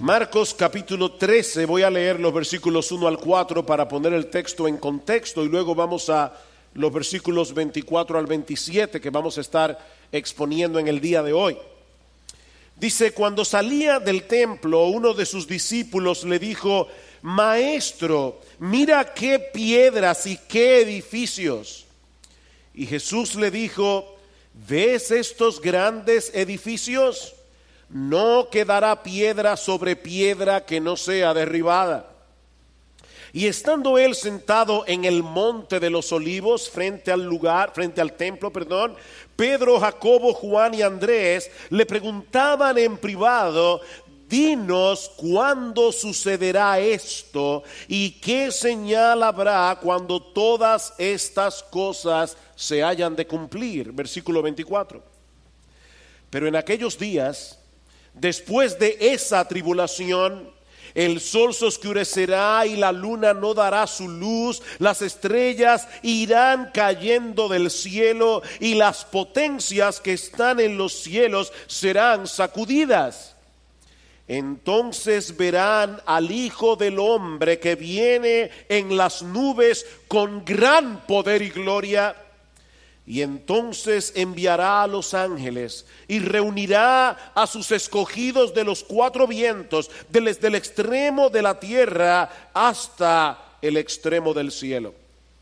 Marcos capítulo 13, voy a leer los versículos 1 al 4 para poner el texto en contexto y luego vamos a los versículos 24 al 27 que vamos a estar exponiendo en el día de hoy. Dice: cuando salía del templo, uno de sus discípulos le dijo: Maestro, mira qué piedras y qué edificios. Y Jesús le dijo: ¿ves estos grandes edificios? No quedará piedra sobre piedra que no sea derribada. Y estando él sentado en el monte de los olivos, frente al templo, Pedro, Jacobo, Juan y Andrés le preguntaban en privado: dinos cuándo sucederá esto y qué señal habrá cuando todas estas cosas se hayan de cumplir. Versículo 24. Pero en aquellos días, después de esa tribulación, el sol se oscurecerá y la luna no dará su luz, las estrellas irán cayendo del cielo y las potencias que están en los cielos serán sacudidas. Entonces verán al Hijo del Hombre que viene en las nubes con gran poder y gloria. Y entonces enviará a los ángeles y reunirá a sus escogidos de los cuatro vientos, desde el extremo de la tierra hasta el extremo del cielo.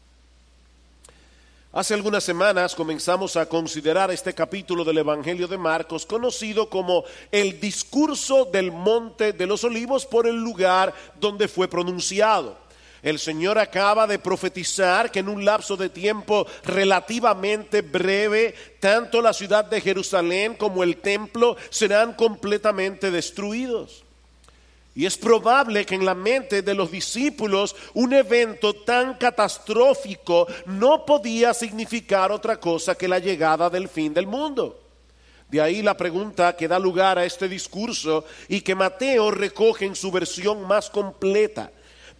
Hace algunas semanas comenzamos a considerar este capítulo del Evangelio de Marcos, conocido como el discurso del Monte de los Olivos, por el lugar donde fue pronunciado. El Señor acaba de profetizar que en un lapso de tiempo relativamente breve, tanto la ciudad de Jerusalén como el templo serán completamente destruidos. Y es probable que en la mente de los discípulos un evento tan catastrófico no podía significar otra cosa que la llegada del fin del mundo. De ahí la pregunta que da lugar a este discurso y que Mateo recoge en su versión más completa.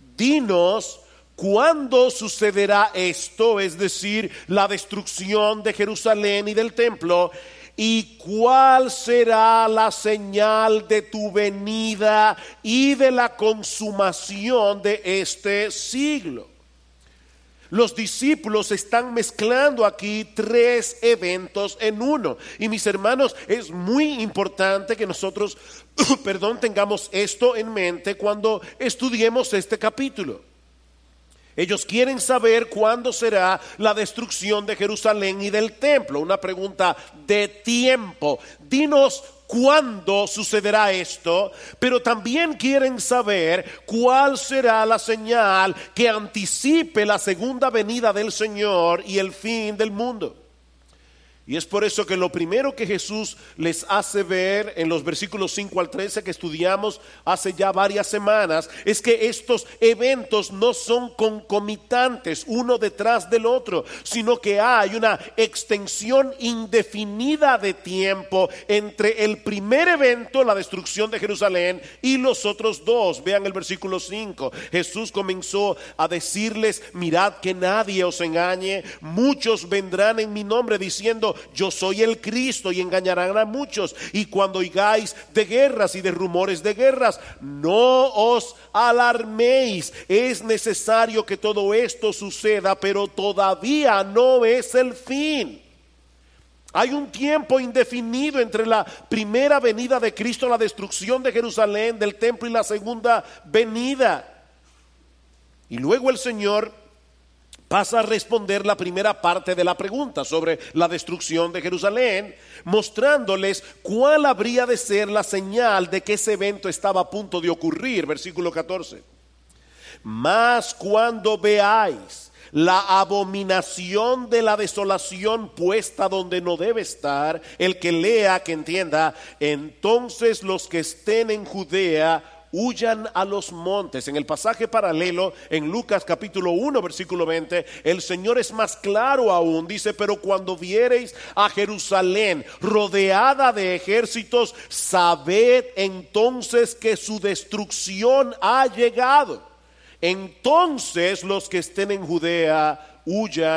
Dinos cuándo sucederá esto, es decir, la destrucción de Jerusalén y del templo, y cuál será la señal de tu venida y de la consumación de este siglo. Los discípulos están mezclando aquí tres eventos en uno. Y mis hermanos, es muy importante que nosotros, tengamos esto en mente cuando estudiemos este capítulo. Ellos quieren saber cuándo será la destrucción de Jerusalén y del templo. Una pregunta de tiempo. Dinos cuándo sucederá esto, pero también quieren saber cuál será la señal que anticipe la segunda venida del Señor y el fin del mundo. Y es por eso que lo primero que Jesús les hace ver en los versículos 5 al 13 que estudiamos hace ya varias semanas es que estos eventos no son concomitantes uno detrás del otro, sino que hay una extensión indefinida de tiempo entre el primer evento, la destrucción de Jerusalén, y los otros dos. Vean el versículo 5. Jesús comenzó a decirles: mirad que nadie os engañe, muchos vendrán en mi nombre diciendo: yo soy el Cristo, y engañarán a muchos. Y cuando oigáis de guerras y de rumores de guerras, no os alarméis. Es necesario que todo esto suceda, pero todavía no es el fin. Hay un tiempo indefinido entre la primera venida de Cristo, la destrucción de Jerusalén, del templo, y la segunda venida. Y luego el Señor pasa a responder la primera parte de la pregunta sobre la destrucción de Jerusalén, mostrándoles cuál habría de ser la señal de que ese evento estaba a punto de ocurrir. Versículo 14. Mas cuando veáis la abominación de la desolación puesta donde no debe estar, el que lea, que entienda, entonces los que estén en Judea huyan a los montes. En el pasaje paralelo, en Lucas capítulo 1 versículo 20, el Señor es más claro aún. Dice: pero cuando viereis a Jerusalén rodeada de ejércitos, sabed entonces que su destrucción ha llegado. Entonces los que estén en Judea huyan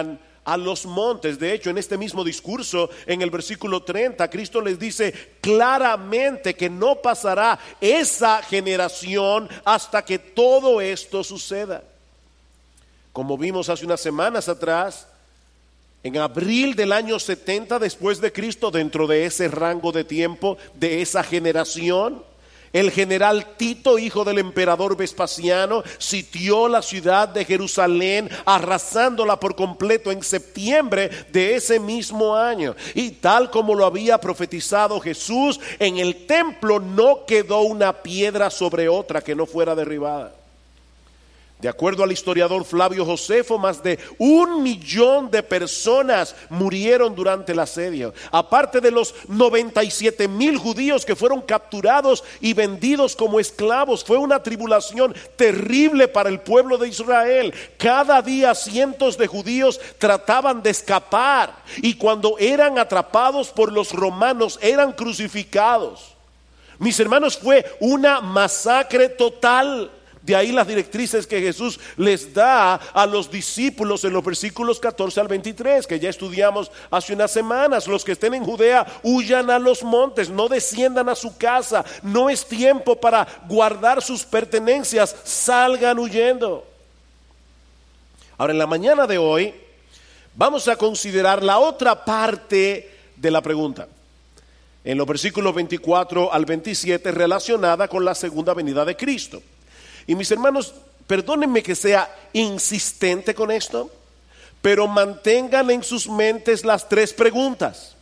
a los montes. De hecho, en este mismo discurso, en el versículo 30, Cristo les dice claramente que no pasará esa generación hasta que todo esto suceda. Como vimos hace unas semanas atrás, en abril del año 70 después de Cristo, dentro de ese rango de tiempo, de esa generación, el general Tito, hijo del emperador Vespasiano, sitió la ciudad de Jerusalén, arrasándola por completo en septiembre de ese mismo año. Y tal como lo había profetizado Jesús, en el templo no quedó una piedra sobre otra que no fuera derribada. De acuerdo al historiador Flavio Josefo, más de 1 millón de personas murieron durante el asedio. Aparte de los 97,000 judíos que fueron capturados y vendidos como esclavos, fue una tribulación terrible para el pueblo de Israel. Cada día cientos de judíos trataban de escapar y cuando eran atrapados por los romanos eran crucificados. Mis hermanos, fue una masacre total. De ahí las directrices que Jesús les da a los discípulos en los versículos 14 al 23, que ya estudiamos hace unas semanas. Los que estén en Judea, huyan a los montes, no desciendan a su casa. No es tiempo para guardar sus pertenencias, salgan huyendo. Ahora, en la mañana de hoy, vamos a considerar la otra parte de la pregunta. En los versículos 24 al 27, relacionada con la segunda venida de Cristo. Y mis hermanos, perdónenme que sea insistente con esto, pero mantengan en sus mentes las 3 preguntas.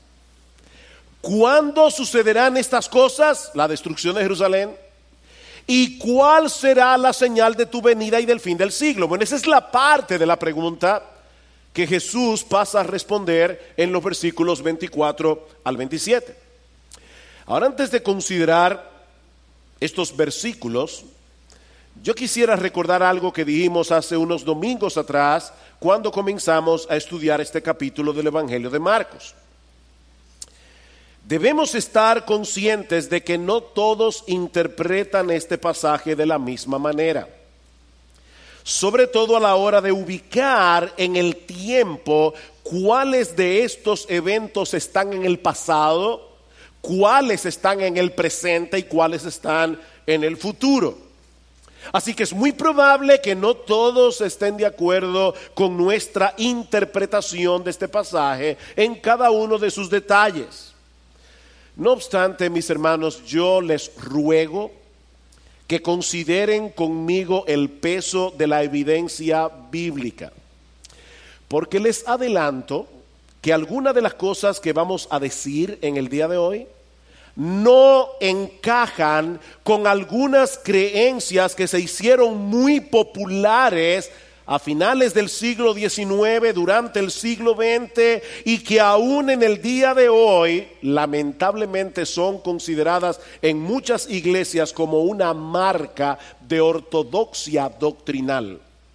¿Cuándo sucederán estas cosas? La destrucción de Jerusalén. ¿Y cuál será la señal de tu venida y del fin del siglo? Bueno, esa es la parte de la pregunta que Jesús pasa a responder en los versículos 24 al 27. Ahora, antes de considerar estos versículos, yo quisiera recordar algo que dijimos hace unos domingos atrás cuando comenzamos a estudiar este capítulo del Evangelio de Marcos. Debemos estar conscientes de que no todos interpretan este pasaje de la misma manera, sobre todo a la hora de ubicar en el tiempo cuáles de estos eventos están en el pasado, cuáles están en el presente y cuáles están en el futuro. Así que es muy probable que no todos estén de acuerdo con nuestra interpretación de este pasaje en cada uno de sus detalles. No obstante, mis hermanos, yo les ruego que consideren conmigo el peso de la evidencia bíblica, porque les adelanto que algunas de las cosas que vamos a decir en el día de hoy no encajan con algunas creencias que se hicieron muy populares a finales del siglo XIX, durante el siglo XX, y que aún en el día de hoy lamentablemente son consideradas en muchas iglesias como una marca de ortodoxia doctrinal.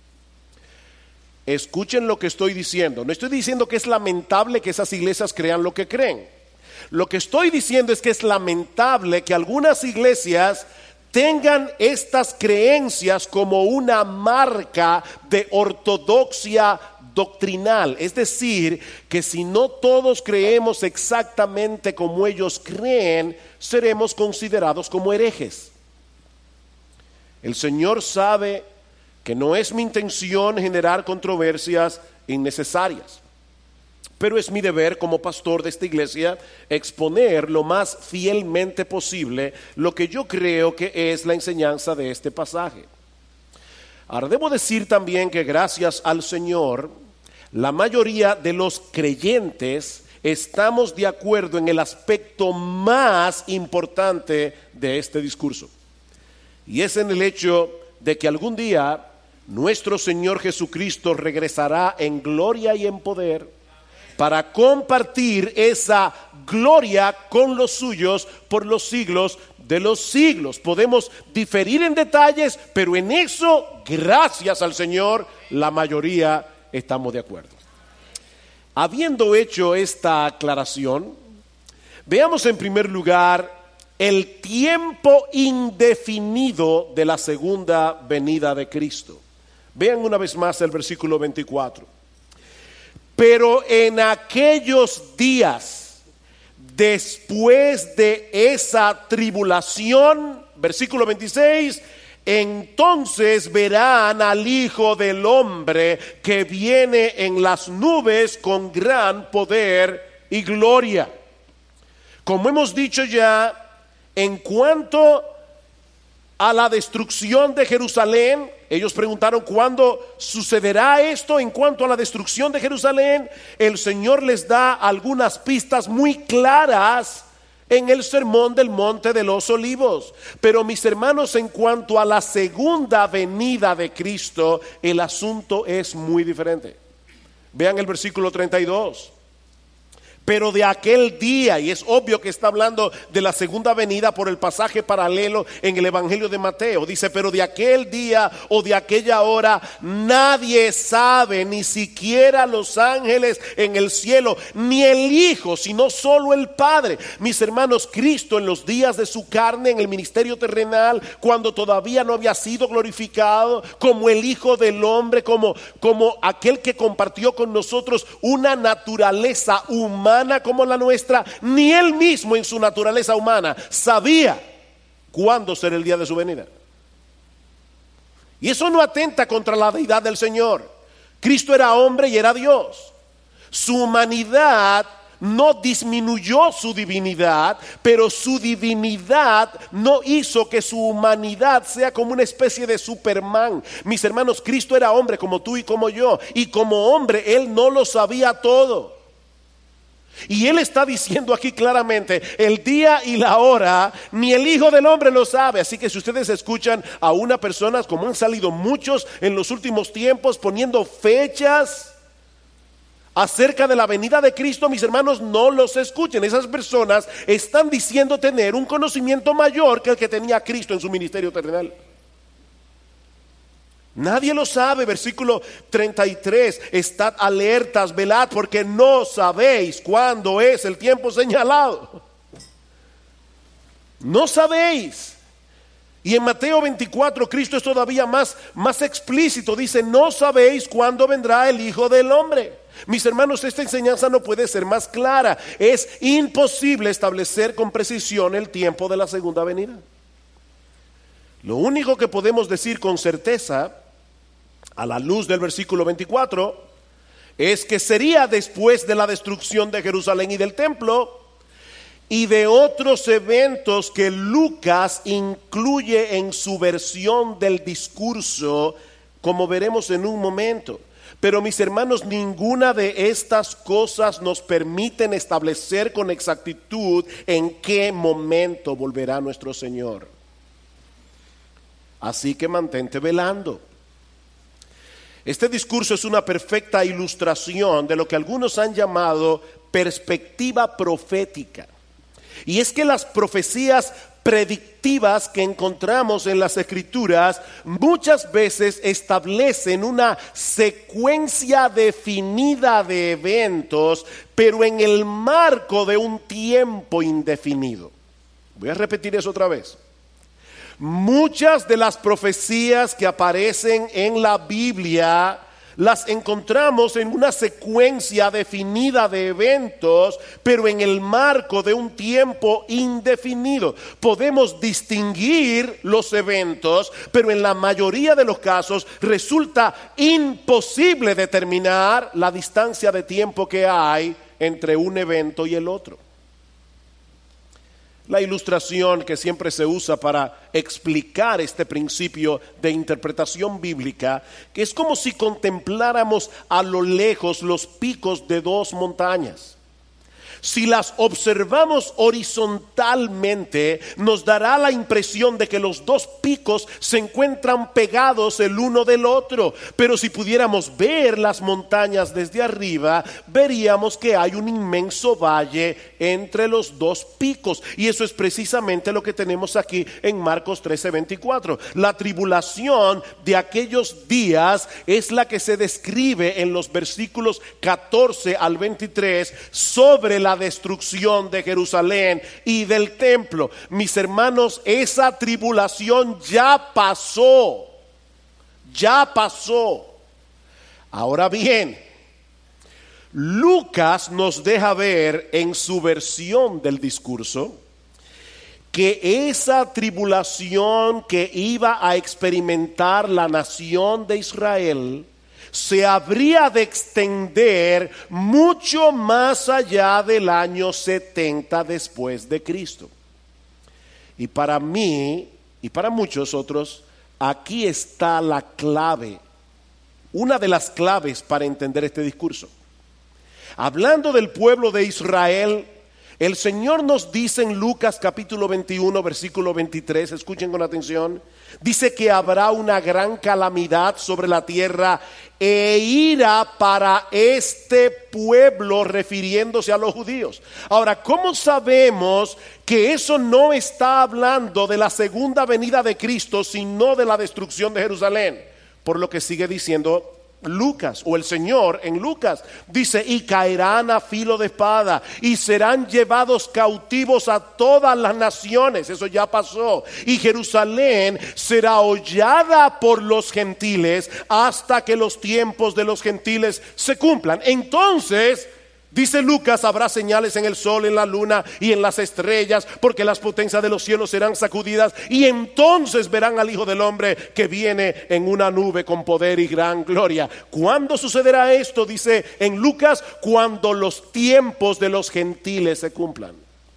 Escuchen lo que estoy diciendo. No estoy diciendo que es lamentable que esas iglesias crean lo que creen. Lo que estoy diciendo es que es lamentable que algunas iglesias tengan estas creencias como una marca de ortodoxia doctrinal. Es decir, que si no todos creemos exactamente como ellos creen, seremos considerados como herejes. El Señor sabe que no es mi intención generar controversias innecesarias. Pero es mi deber como pastor de esta iglesia exponer lo más fielmente posible lo que yo creo que es la enseñanza de este pasaje. Ahora, debo decir también que gracias al Señor, la mayoría de los creyentes estamos de acuerdo en el aspecto más importante de este discurso. Y es en el hecho de que algún día nuestro Señor Jesucristo regresará en gloria y en poder para compartir esa gloria con los suyos por los siglos de los siglos. Podemos diferir en detalles, pero en eso, gracias al Señor, la mayoría estamos de acuerdo. Habiendo hecho esta aclaración, veamos en primer lugar el tiempo indefinido de la segunda venida de Cristo. Vean una vez más el versículo 24. Pero en aquellos días, después de esa tribulación, versículo 26, entonces verán al Hijo del Hombre que viene en las nubes con gran poder y gloria. Como hemos dicho ya, en cuanto a la destrucción de Jerusalén, ellos preguntaron cuándo sucederá esto. En cuanto a la destrucción de Jerusalén, el Señor les da algunas pistas muy claras en el sermón del Monte de los Olivos. Pero mis hermanos, en cuanto a la segunda venida de Cristo, el asunto es muy diferente. Vean el versículo 32. Pero de aquel día, y es obvio que está hablando de la segunda venida por el pasaje paralelo en el Evangelio de Mateo. Dice, pero de aquel día o de aquella hora nadie sabe, ni siquiera los ángeles en el cielo, ni el Hijo, sino solo el Padre. Mis hermanos, Cristo en los días de su carne, en el ministerio terrenal, cuando todavía no había sido glorificado, como el Hijo del Hombre, como aquel que compartió con nosotros una naturaleza humana como la nuestra, ni él mismo en su naturaleza humana sabía cuándo será el día de su venida. Y eso no atenta contra la deidad del Señor. Cristo era hombre y era Dios. Su humanidad no disminuyó su divinidad, pero su divinidad no hizo que su humanidad sea como una especie de Superman. Mis hermanos, Cristo era hombre como tú y como yo, y como hombre él no lo sabía todo. Y él está diciendo aquí claramente, el día y la hora ni el Hijo del Hombre lo sabe. Así que si ustedes escuchan a una persona, como han salido muchos en los últimos tiempos, poniendo fechas acerca de la venida de Cristo, mis hermanos, no los escuchen. Esas personas están diciendo tener un conocimiento mayor que el que tenía Cristo en su ministerio terrenal. Nadie lo sabe. Versículo 33, estad alertas, velad, porque no sabéis cuándo es el tiempo señalado. No sabéis. Y en Mateo 24 Cristo es todavía más explícito. Dice, no sabéis cuándo vendrá el Hijo del Hombre. Mis hermanos, esta enseñanza no puede ser más clara. Es imposible establecer con precisión el tiempo de la segunda venida. Lo único que podemos decir con certeza, a la luz del versículo 24, es que sería después de la destrucción de Jerusalén y del templo y de otros eventos que Lucas incluye en su versión del discurso, como veremos en un momento. Pero mis hermanos, ninguna de estas cosas nos permiten establecer con exactitud en qué momento volverá nuestro Señor. Así que mantente velando. Este discurso es una perfecta ilustración de lo que algunos han llamado perspectiva profética. Y es que las profecías predictivas que encontramos en las Escrituras muchas veces establecen una secuencia definida de eventos, pero en el marco de un tiempo indefinido. Voy a repetir eso otra vez. Muchas de las profecías que aparecen en la Biblia las encontramos en una secuencia definida de eventos, pero en el marco de un tiempo indefinido. Podemos distinguir los eventos, pero en la mayoría de los casos resulta imposible determinar la distancia de tiempo que hay entre un evento y el otro. La ilustración que siempre se usa para explicar este principio de interpretación bíblica, que es como si contempláramos a lo lejos los picos de dos montañas. Si las observamos horizontalmente, nos dará la impresión de que los dos picos se encuentran pegados el uno del otro. Pero si pudiéramos ver las montañas desde arriba, veríamos que hay un inmenso valle entre los dos picos. Y eso es precisamente lo que tenemos aquí en Marcos 13:24. La tribulación de aquellos días es la que se describe en los versículos 14 al 23 sobre la destrucción de Jerusalén y del templo. Mis hermanos, esa tribulación ya pasó. Ya pasó. Ahora bien, Lucas nos deja ver en su versión del discurso que esa tribulación que iba a experimentar la nación de Israel se habría de extender mucho más allá del año 70 después de Cristo. Y para mí y para muchos otros, aquí está la clave, una de las claves para entender este discurso. Hablando del pueblo de Israel, el Señor nos dice en Lucas capítulo 21, versículo 23, escuchen con atención, dice que habrá una gran calamidad sobre la tierra e ira para este pueblo, refiriéndose a los judíos. Ahora, ¿cómo sabemos que eso no está hablando de la segunda venida de Cristo, sino de la destrucción de Jerusalén? Por lo que sigue diciendo Lucas, o el Señor en Lucas, dice: y caerán a filo de espada y serán llevados cautivos a todas las naciones. Eso ya pasó. Y Jerusalén será hollada por los gentiles hasta que los tiempos de los gentiles se cumplan. Entonces, dice Lucas, habrá señales en el sol, en la luna y en las estrellas, porque las potencias de los cielos serán sacudidas, y entonces verán al Hijo del Hombre que viene en una nube con poder y gran gloria. ¿Cuándo sucederá esto? Dice en Lucas, cuando los tiempos de los gentiles se cumplan.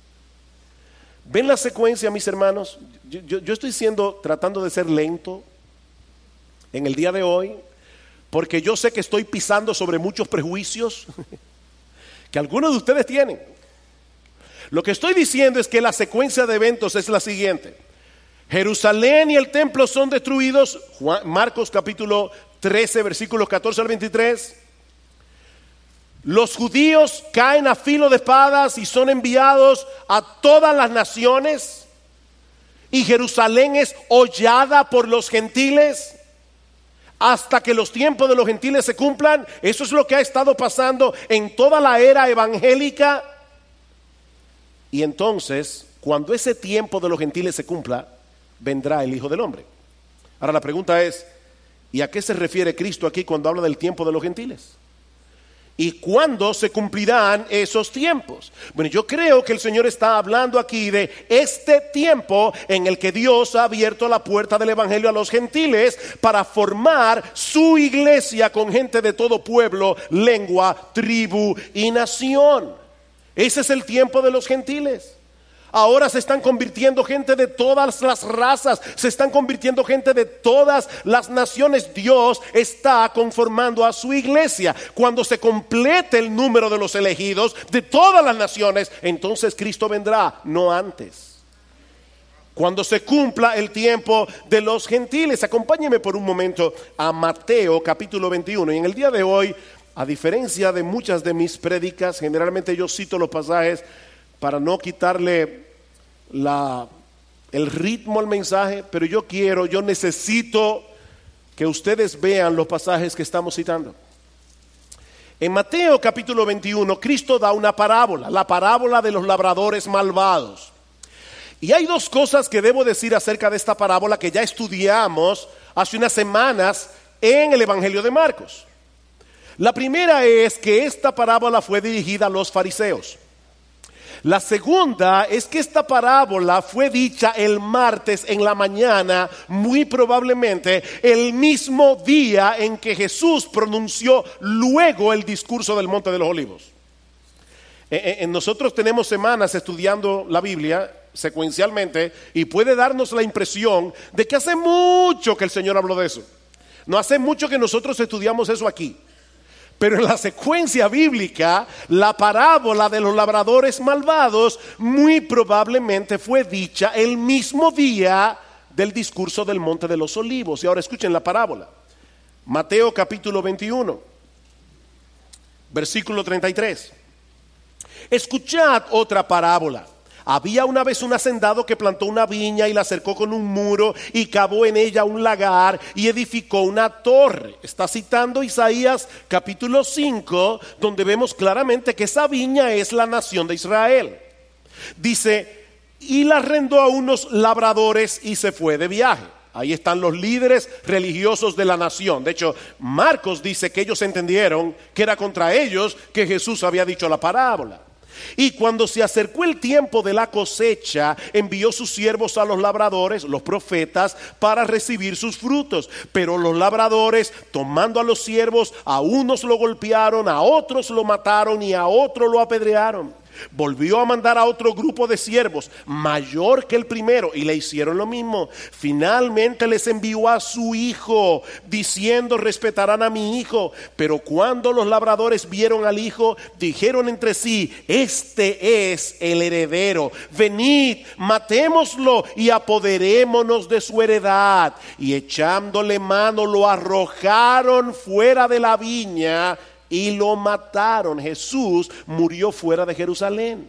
¿Ven la secuencia, mis hermanos? Yo estoy tratando de ser lento en el día de hoy, porque yo sé que estoy pisando sobre muchos prejuicios que algunos de ustedes tienen. Lo que estoy diciendo es que la secuencia de eventos es la siguiente: Jerusalén y el templo son destruidos, Marcos capítulo 13 versículos 14 al 23. Los judíos caen a filo de espadas y son enviados a todas las naciones, y Jerusalén es hollada por los gentiles hasta que los tiempos de los gentiles se cumplan. Eso es lo que ha estado pasando en toda la era evangélica. Y entonces, cuando ese tiempo de los gentiles se cumpla, vendrá el Hijo del Hombre. Ahora la pregunta es, ¿y a qué se refiere Cristo aquí cuando habla del tiempo de los gentiles? ¿Y cuándo se cumplirán esos tiempos? Bueno, yo creo que el Señor está hablando aquí de este tiempo en el que Dios ha abierto la puerta del Evangelio a los gentiles para formar su iglesia con gente de todo pueblo, lengua, tribu y nación. Ese es el tiempo de los gentiles. Ahora se están convirtiendo gente de todas las razas, se están convirtiendo gente de todas las naciones. Dios está conformando a su iglesia. Cuando se complete el número de los elegidos de todas las naciones, entonces Cristo vendrá, no antes. Cuando se cumpla el tiempo de los gentiles. Acompáñenme por un momento a Mateo capítulo 21. Y en el día de hoy, a diferencia de muchas de mis prédicas, generalmente yo cito los pasajes para no quitarle el ritmo al mensaje, pero yo necesito que ustedes vean los pasajes que estamos citando. En Mateo capítulo 21, Cristo da una parábola, la parábola de los labradores malvados. Y hay dos cosas que debo decir acerca de esta parábola que ya estudiamos hace unas semanas en el Evangelio de Marcos. La primera es que esta parábola fue dirigida a los fariseos. La segunda es que esta parábola fue dicha el martes en la mañana, muy probablemente el mismo día en que Jesús pronunció luego el discurso del Monte de los Olivos. Nosotros tenemos semanas estudiando la Biblia secuencialmente y puede darnos la impresión de que hace mucho que el Señor habló de eso. No hace mucho que nosotros estudiamos eso aquí. Pero en la secuencia bíblica, la parábola de los labradores malvados muy probablemente fue dicha el mismo día del discurso del Monte de los Olivos. Y ahora escuchen la parábola. Mateo capítulo 21, versículo 33. Escuchad otra parábola. Había una vez un hacendado que plantó una viña y la cercó con un muro y cavó en ella un lagar y edificó una torre. Está citando Isaías capítulo 5, donde vemos claramente que esa viña es la nación de Israel. Dice, y la arrendó a unos labradores y se fue de viaje. Ahí están los líderes religiosos de la nación. De hecho, Marcos dice que ellos entendieron que era contra ellos que Jesús había dicho la parábola. Y cuando se acercó el tiempo de la cosecha, envió sus siervos a los labradores, los profetas, para recibir sus frutos. Pero los labradores, tomando a los siervos, a unos lo golpearon, a otros lo mataron y a otros lo apedrearon. Volvió a mandar a otro grupo de siervos, mayor que el primero, y le hicieron lo mismo. Finalmente les envió a su hijo, diciendo: respetarán a mi hijo. Pero cuando los labradores vieron al hijo, dijeron entre sí: este es el heredero, venid, matémoslo y apoderémonos de su heredad. Y echándole mano, lo arrojaron fuera de la viña y lo mataron. Jesús murió fuera de Jerusalén.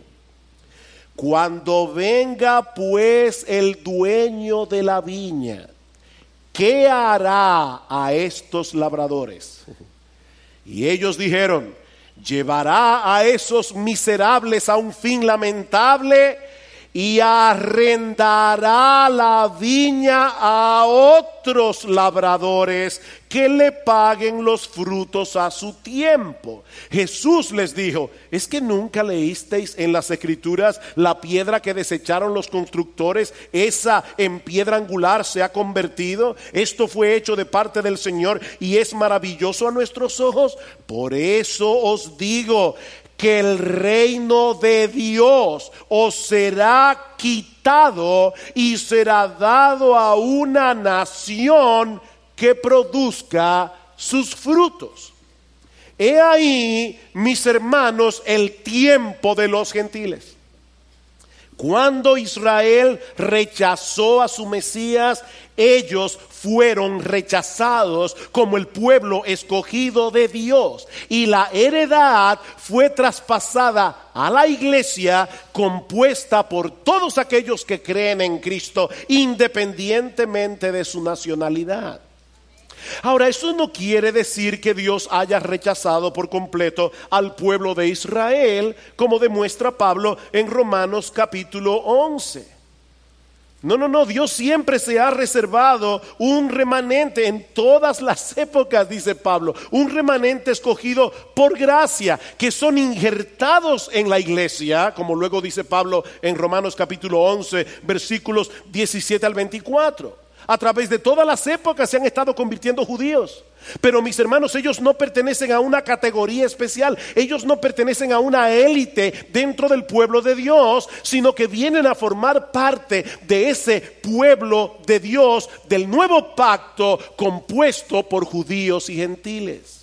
Cuando venga pues el dueño de la viña, ¿qué hará a estos labradores? Y ellos dijeron: llevará a esos miserables a un fin lamentable y arrendará la viña a otros labradores que le paguen los frutos a su tiempo. Jesús les dijo: ¿es que nunca leísteis en las escrituras la piedra que desecharon los constructores, esa en piedra angular se ha convertido? Esto fue hecho de parte del Señor y es maravilloso a nuestros ojos. Por eso os digo que el reino de Dios os será quitado y será dado a una nación que produzca sus frutos. He ahí, mis hermanos, el tiempo de los gentiles. Cuando Israel rechazó a su Mesías, ellos fueron rechazados como el pueblo escogido de Dios, y la heredad fue traspasada a la iglesia, compuesta por todos aquellos que creen en Cristo, independientemente de su nacionalidad. Ahora, eso no quiere decir que Dios haya rechazado por completo al pueblo de Israel, como demuestra Pablo en Romanos capítulo 11. No, Dios siempre se ha reservado un remanente en todas las épocas, dice Pablo, un remanente escogido por gracia, que son injertados en la iglesia, como luego dice Pablo en Romanos capítulo 11, versículos 17 al 24. A través de todas las épocas se han estado convirtiendo judíos. Pero mis hermanos, ellos no pertenecen a una categoría especial. Ellos no pertenecen a una élite dentro del pueblo de Dios, sino que vienen a formar parte de ese pueblo de Dios, del nuevo pacto compuesto por judíos y gentiles.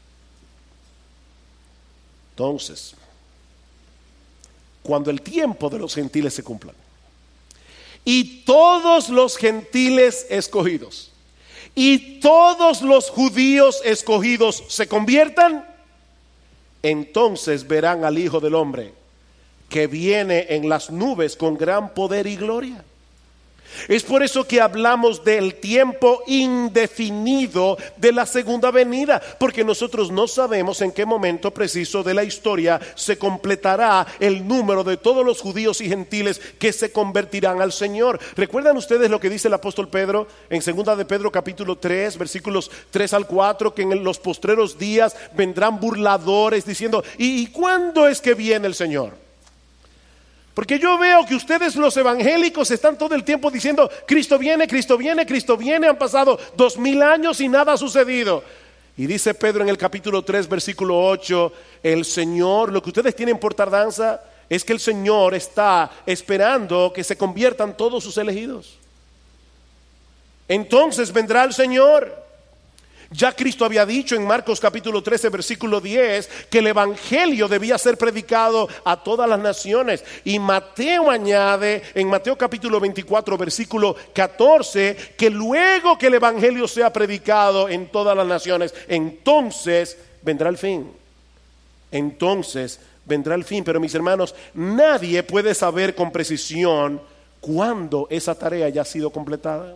Entonces, cuando el tiempo de los gentiles se cumpla, y todos los gentiles escogidos y todos los judíos escogidos se conviertan, entonces verán al Hijo del Hombre que viene en las nubes con gran poder y gloria. Es por eso que hablamos del tiempo indefinido de la segunda venida, porque nosotros no sabemos en qué momento preciso de la historia se completará el número de todos los judíos y gentiles que se convertirán al Señor. ¿Recuerdan ustedes lo que dice el apóstol Pedro en segunda de Pedro capítulo 3, versículos 3 al 4? Que en los postreros días vendrán burladores diciendo: ¿y cuándo es que viene el Señor? Porque yo veo que ustedes, los evangélicos, están todo el tiempo diciendo: Cristo viene, Cristo viene, Cristo viene. Han pasado 2000 años y nada ha sucedido. Y dice Pedro en el capítulo 3, versículo 8: el Señor, lo que ustedes tienen por tardanza es que el Señor está esperando que se conviertan todos sus elegidos. Entonces vendrá el Señor. Ya Cristo había dicho en Marcos capítulo 13 versículo 10 que el evangelio debía ser predicado a todas las naciones. Y Mateo añade en Mateo capítulo 24 versículo 14 que luego que el evangelio sea predicado en todas las naciones, entonces vendrá el fin. Entonces vendrá el fin. Pero mis hermanos, nadie puede saber con precisión cuándo esa tarea ya ha sido completada.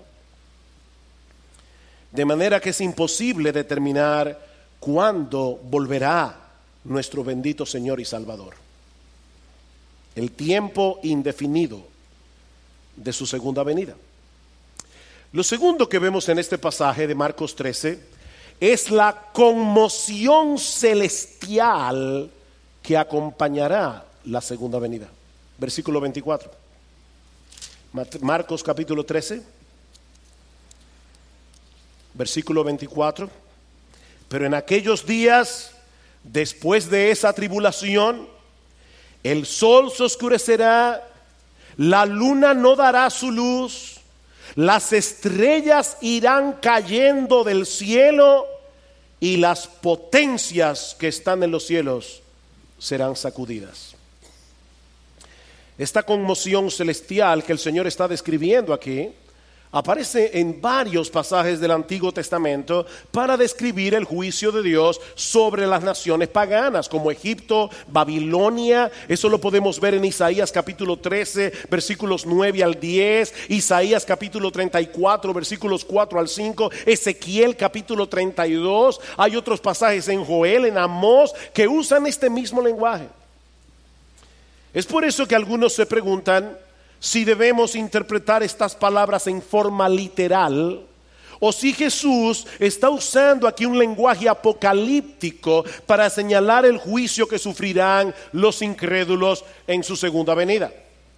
De manera que es imposible determinar cuándo volverá nuestro bendito Señor y Salvador. El tiempo indefinido de su segunda venida. Lo segundo que vemos en este pasaje de Marcos 13 es la conmoción celestial que acompañará la segunda venida. Versículo 24. Marcos capítulo 13, versículo 24. Pero en aquellos días, después de esa tribulación, el sol se oscurecerá, la luna no dará su luz, las estrellas irán cayendo del cielo y las potencias que están en los cielos serán sacudidas. Esta conmoción celestial que el Señor está describiendo aquí aparece en varios pasajes del Antiguo Testamento para describir el juicio de Dios sobre las naciones paganas como Egipto, Babilonia. Eso lo podemos ver en Isaías capítulo 13 versículos 9 al 10, Isaías capítulo 34 versículos 4 al 5, Ezequiel capítulo 32. Hay otros pasajes en Joel, en Amós, que usan este mismo lenguaje. Es por eso que algunos se preguntan si debemos interpretar estas palabras en forma literal o si Jesús está usando aquí un lenguaje apocalíptico para señalar el juicio que sufrirán los incrédulos en su segunda venida.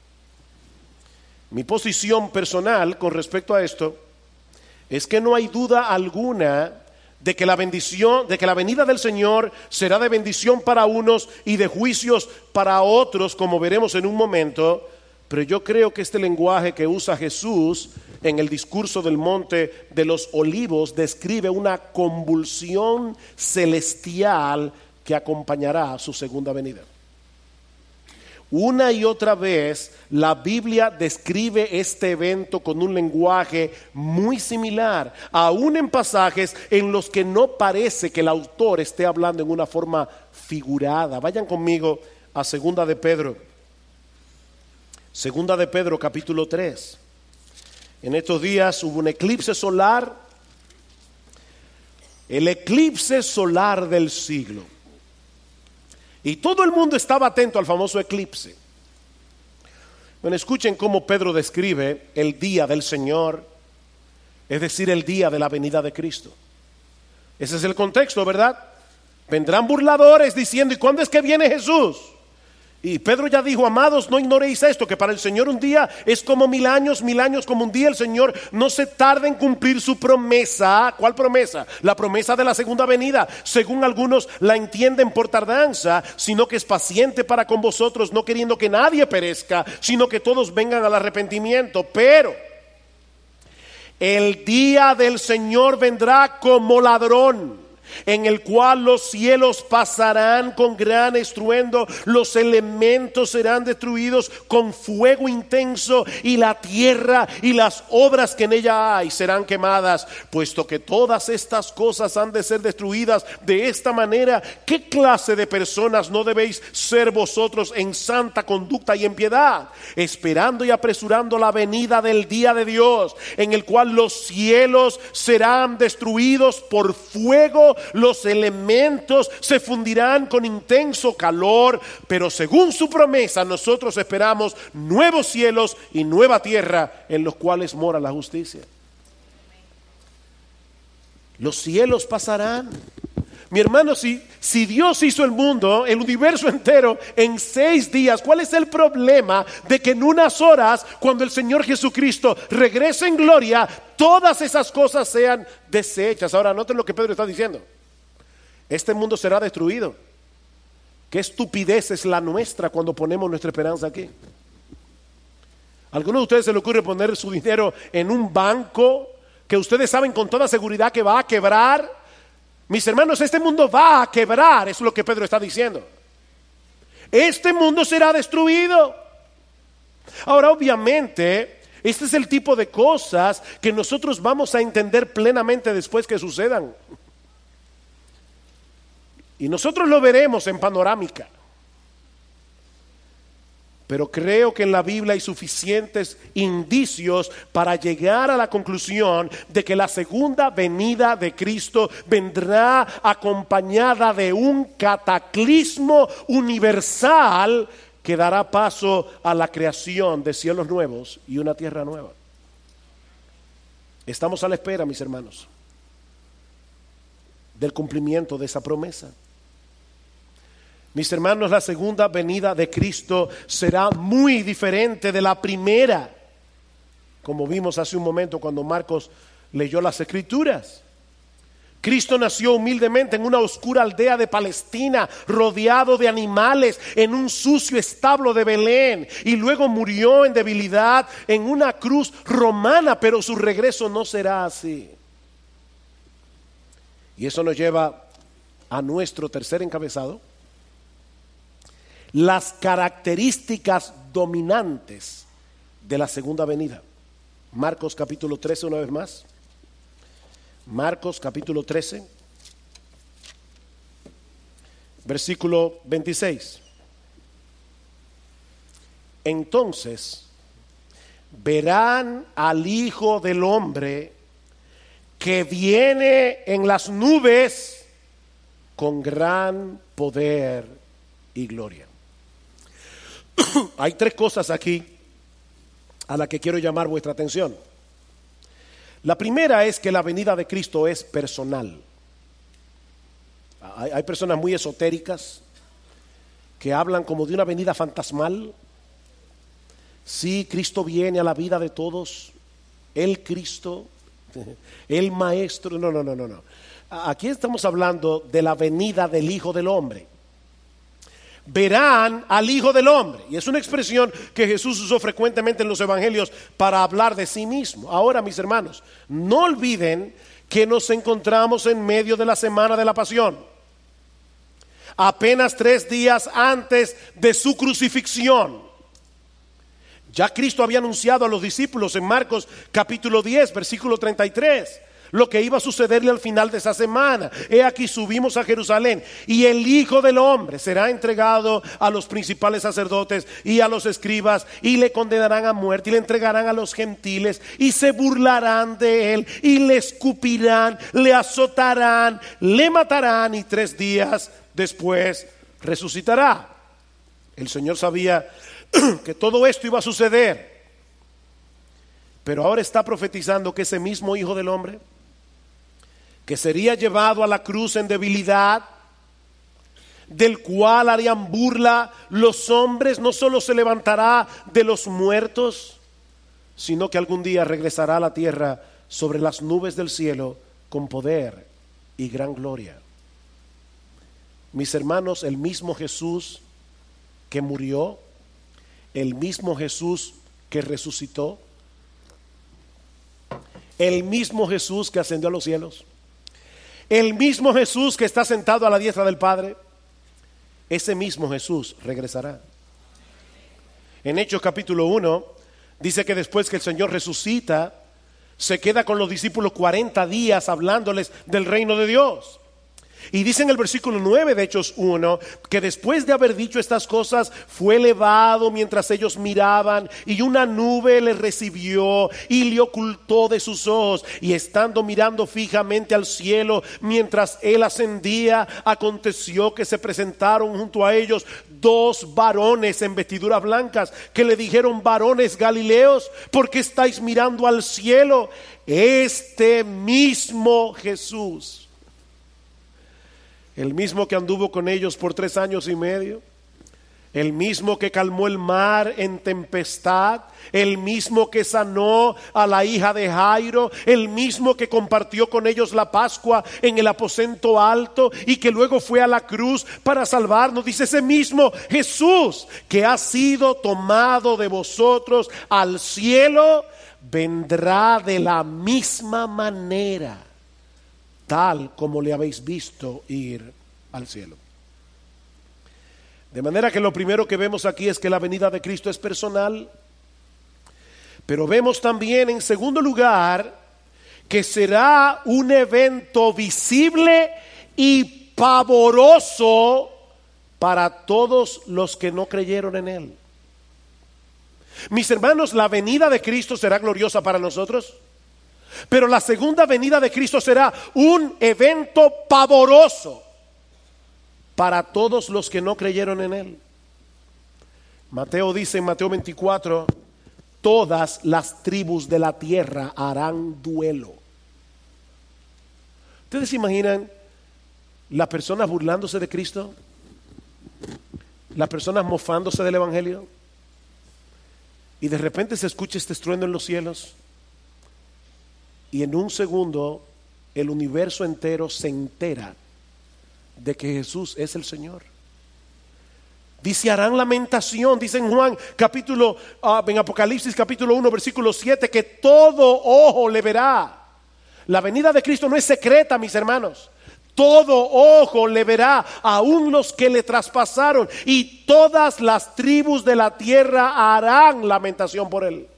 Mi posición personal con respecto a esto es que no hay duda alguna de que la venida del Señor será de bendición para unos y de juicios para otros, como veremos en un momento. Pero yo creo que este lenguaje que usa Jesús en el discurso del Monte de los Olivos describe una convulsión celestial que acompañará a su segunda venida. Una y otra vez la Biblia describe este evento con un lenguaje muy similar, aún en pasajes en los que no parece que el autor esté hablando en una forma figurada. Vayan conmigo a Segunda de Pedro. Segunda de Pedro capítulo 3. En estos días hubo un eclipse solar, el eclipse solar del siglo. Y todo el mundo estaba atento al famoso eclipse. Bueno, escuchen cómo Pedro describe el día del Señor, es decir, el día de la venida de Cristo. Ese es el contexto, ¿verdad? Vendrán burladores diciendo, ¿y cuándo es que viene Jesús? Y Pedro ya dijo, amados, no ignoréis esto, que para el Señor un día es como 1000 años como un día. El Señor no se tarda en cumplir su promesa. ¿Cuál promesa? La promesa de la segunda venida. Según algunos la entienden por tardanza, sino que es paciente para con vosotros, no queriendo que nadie perezca, sino que todos vengan al arrepentimiento. Pero el día del Señor vendrá como ladrón, en el cual los cielos pasarán con gran estruendo, los elementos serán destruidos con fuego intenso, y la tierra y las obras que en ella hay serán quemadas. Puesto que todas estas cosas han de ser destruidas de esta manera, ¿qué clase de personas no debéis ser vosotros en santa conducta y en piedad, esperando y apresurando la venida del día de Dios, en el cual los cielos serán destruidos por fuego, los elementos se fundirán con intenso calor? Pero según su promesa nosotros esperamos nuevos cielos y nueva tierra en los cuales mora la justicia. Los cielos pasarán. Mi hermano, si Dios hizo el mundo, el universo entero en 6 días, ¿cuál es el problema de que en unas horas, cuando el Señor Jesucristo regrese en gloria, todas esas cosas sean deshechas? Ahora noten lo que Pedro está diciendo. Este mundo será destruido. Qué estupidez es la nuestra cuando ponemos nuestra esperanza aquí. ¿A alguno de ustedes se le ocurre poner su dinero en un banco que ustedes saben con toda seguridad que va a quebrar? Mis hermanos, este mundo va a quebrar, eso es lo que Pedro está diciendo. Este mundo será destruido. Ahora, obviamente, este es el tipo de cosas que nosotros vamos a entender plenamente después que sucedan. Y nosotros lo veremos en panorámica. Pero creo que en la Biblia hay suficientes indicios para llegar a la conclusión de que la segunda venida de Cristo vendrá acompañada de un cataclismo universal que dará paso a la creación de cielos nuevos y una tierra nueva. Estamos a la espera, mis hermanos, del cumplimiento de esa promesa. Mis hermanos, la segunda venida de Cristo será muy diferente de la primera, como vimos hace un momento cuando Marcos leyó las Escrituras. Cristo nació humildemente en una oscura aldea de Palestina, rodeado de animales, en un sucio establo de Belén, y luego murió en debilidad en una cruz romana, pero su regreso no será así. Y eso nos lleva a nuestro tercer encabezado: las características dominantes de la segunda venida. Marcos capítulo 13, una vez más. Marcos capítulo 13, versículo 26. Entonces verán al Hijo del Hombre que viene en las nubes con gran poder y gloria. Hay tres cosas aquí a las que quiero llamar vuestra atención. La primera es que la venida de Cristo es personal. Hay personas muy esotéricas que hablan como de una venida fantasmal. Sí, Cristo viene a la vida de todos. El Cristo, el Maestro. No. Aquí estamos hablando de la venida del Hijo del Hombre. Verán al Hijo del Hombre. Y es una expresión que Jesús usó frecuentemente en los evangelios para hablar de sí mismo. Ahora, mis hermanos, no olviden que nos encontramos en medio de la semana de la pasión. Apenas 3 días antes de su crucifixión. Ya Cristo había anunciado a los discípulos en Marcos capítulo 10, versículo 33. Lo que iba a sucederle al final de esa semana. He aquí, subimos a Jerusalén y el Hijo del Hombre será entregado a los principales sacerdotes y a los escribas, y le condenarán a muerte y le entregarán a los gentiles y se burlarán de él y le escupirán, le azotarán, le matarán, y 3 días después resucitará. El Señor sabía que todo esto iba a suceder, pero ahora está profetizando que ese mismo Hijo del Hombre, que sería llevado a la cruz en debilidad, del cual harían burla los hombres, no solo se levantará de los muertos, sino que algún día regresará a la tierra sobre las nubes del cielo con poder y gran gloria. Mis hermanos, el mismo Jesús que murió, el mismo Jesús que resucitó, el mismo Jesús que ascendió a los cielos, el mismo Jesús que está sentado a la diestra del Padre, ese mismo Jesús regresará. En Hechos capítulo 1 dice que después que el Señor resucita, se queda con los discípulos 40 días hablándoles del reino de Dios. Y dice en el versículo 9 de Hechos 1 que después de haber dicho estas cosas fue elevado mientras ellos miraban, y una nube le recibió y le ocultó de sus ojos, y estando mirando fijamente al cielo mientras él ascendía, aconteció que se presentaron junto a ellos 2 varones en vestiduras blancas, que le dijeron: varones Galileos, ¿por qué estáis mirando al cielo? Este mismo Jesús, el mismo que anduvo con ellos por 3 años y medio, el mismo que calmó el mar en tempestad, el mismo que sanó a la hija de Jairo, el mismo que compartió con ellos la Pascua en el aposento alto y que luego fue a la cruz para salvarnos. Dice: ese mismo Jesús que ha sido tomado de vosotros al cielo, vendrá de la misma manera, tal como le habéis visto ir al cielo. De manera que lo primero que vemos aquí es que la venida de Cristo es personal, pero vemos también en segundo lugar que será un evento visible y pavoroso para todos los que no creyeron en él. Mis hermanos, la venida de Cristo será gloriosa para nosotros, pero la segunda venida de Cristo será un evento pavoroso para todos los que no creyeron en él. Mateo dice en Mateo 24: todas las tribus de la tierra harán duelo. ¿Ustedes se imaginan las personas burlándose de Cristo? Las personas mofándose del Evangelio. Y de repente se escucha este estruendo en los cielos. Y en un segundo el universo entero se entera de que Jesús es el Señor. Dice, harán lamentación, dice en Juan en Apocalipsis capítulo 1 versículo 7, que todo ojo le verá. La venida de Cristo no es secreta, mis hermanos. Todo ojo le verá, aun los que le traspasaron, y todas las tribus de la tierra harán lamentación por él.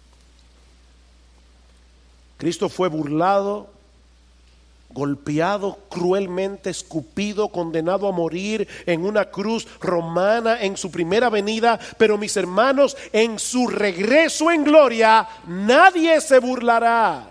Cristo fue burlado, golpeado cruelmente, escupido, condenado a morir en una cruz romana en su primera venida, pero mis hermanos, en su regreso en gloria, nadie se burlará.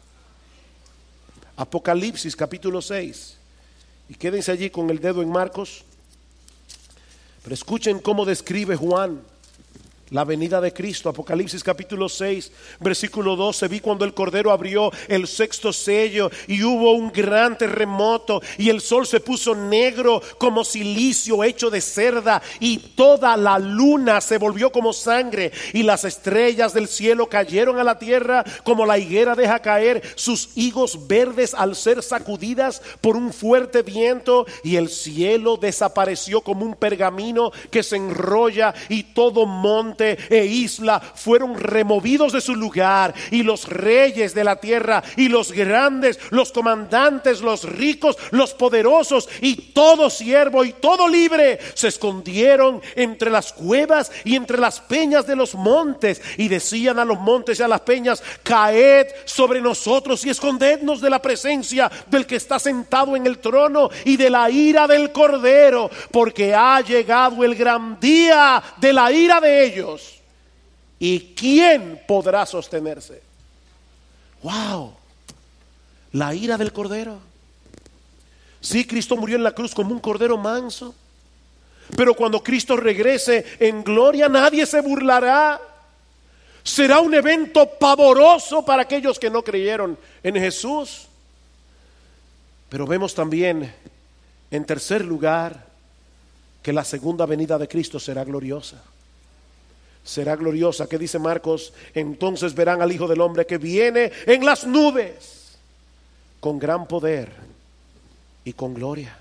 Apocalipsis capítulo 6, y quédense allí con el dedo en Marcos, pero escuchen cómo describe Juan la venida de Cristo. Apocalipsis capítulo 6 versículo 12, vi cuando el Cordero abrió el sexto sello y hubo un gran terremoto y el sol se puso negro como silicio hecho de cerda y toda la luna se volvió como sangre y las estrellas del cielo cayeron a la tierra como la higuera deja caer sus higos verdes al ser sacudidas por un fuerte viento, y el cielo desapareció como un pergamino que se enrolla, y todo monte e isla fueron removidos de su lugar, y los reyes de la tierra y los grandes, los comandantes, los ricos, los poderosos y todo siervo y todo libre se escondieron entre las cuevas y entre las peñas de los montes, y decían a los montes y a las peñas: caed sobre nosotros y escondednos de la presencia del que está sentado en el trono y de la ira del Cordero, porque ha llegado el gran día de la ira de ellos. ¿Y quién podrá sostenerse? ¡Wow! La ira del Cordero. Sí, Cristo murió en la cruz como un cordero manso, pero cuando Cristo regrese en gloria, nadie se burlará. Será un evento pavoroso para aquellos que no creyeron en Jesús. Pero vemos también, en tercer lugar, que la segunda venida de Cristo será gloriosa. Será gloriosa. ¿Qué dice Marcos? Entonces verán al Hijo del Hombre que viene en las nubes con gran poder y con gloria.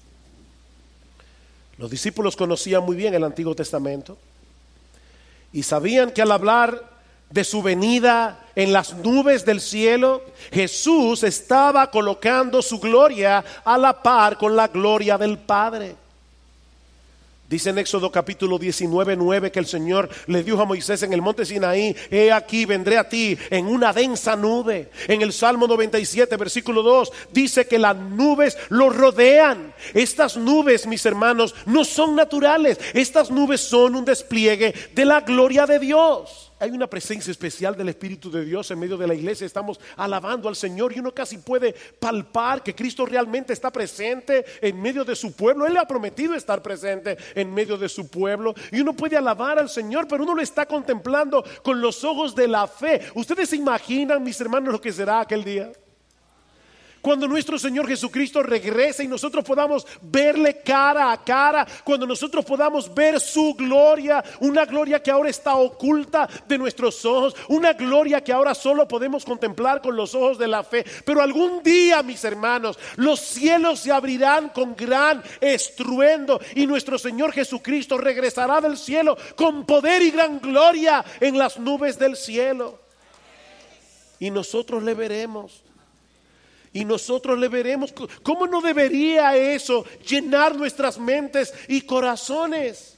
Los discípulos conocían muy bien el Antiguo Testamento y sabían que al hablar de su venida en las nubes del cielo, Jesús estaba colocando su gloria a la par con la gloria del Padre. Dice en Éxodo capítulo 19:9 que el Señor le dijo a Moisés en el monte Sinaí: he aquí, vendré a ti en una densa nube. En el Salmo 97 versículo 2 dice que las nubes lo rodean. Estas nubes, mis hermanos, no son naturales. Estas nubes son un despliegue de la gloria de Dios. Hay una presencia especial del Espíritu de Dios en medio de la iglesia. Estamos alabando al Señor y uno casi puede palpar que Cristo realmente está presente en medio de su pueblo. Él le ha prometido estar presente en medio de su pueblo, y uno puede alabar al Señor, pero uno lo está contemplando con los ojos de la fe. ¿Ustedes se imaginan, mis hermanos, lo que será aquel día? Cuando nuestro Señor Jesucristo regrese y nosotros podamos verle cara a cara, cuando nosotros podamos ver su gloria, una gloria que ahora está oculta de nuestros ojos, una gloria que ahora solo podemos contemplar con los ojos de la fe. Pero algún día, mis hermanos, los cielos se abrirán con gran estruendo y nuestro Señor Jesucristo regresará del cielo con poder y gran gloria en las nubes del cielo, y nosotros le veremos. Y nosotros le veremos. ¿Cómo no debería eso llenar nuestras mentes y corazones?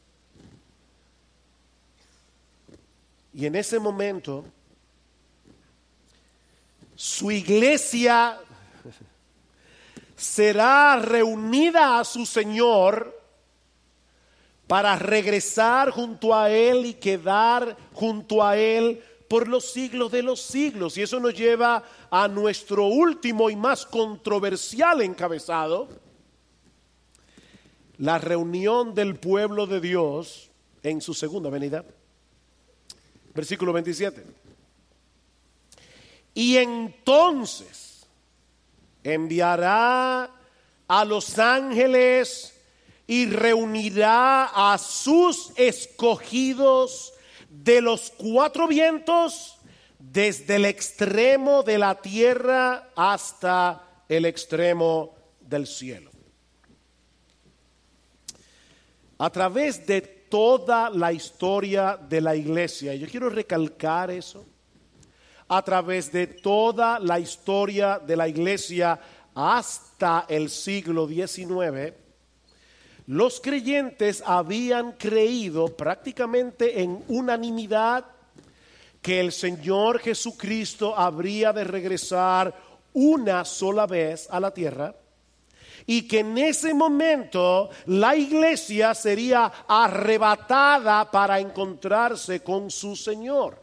Y en ese momento, su iglesia será reunida a su Señor para regresar junto a Él y quedar junto a Él por los siglos de los siglos. Y eso nos lleva a nuestro último y más controversial encabezado: la reunión del pueblo de Dios en su segunda venida. Versículo 27. Y entonces enviará a los ángeles y reunirá a sus escogidos de los cuatro vientos, desde el extremo de la tierra hasta el extremo del cielo. A través de toda la historia de la iglesia, y yo quiero recalcar eso, a través de toda la historia de la iglesia hasta el siglo XIX, los creyentes habían creído prácticamente en unanimidad que el Señor Jesucristo habría de regresar una sola vez a la tierra y que en ese momento la iglesia sería arrebatada para encontrarse con su Señor.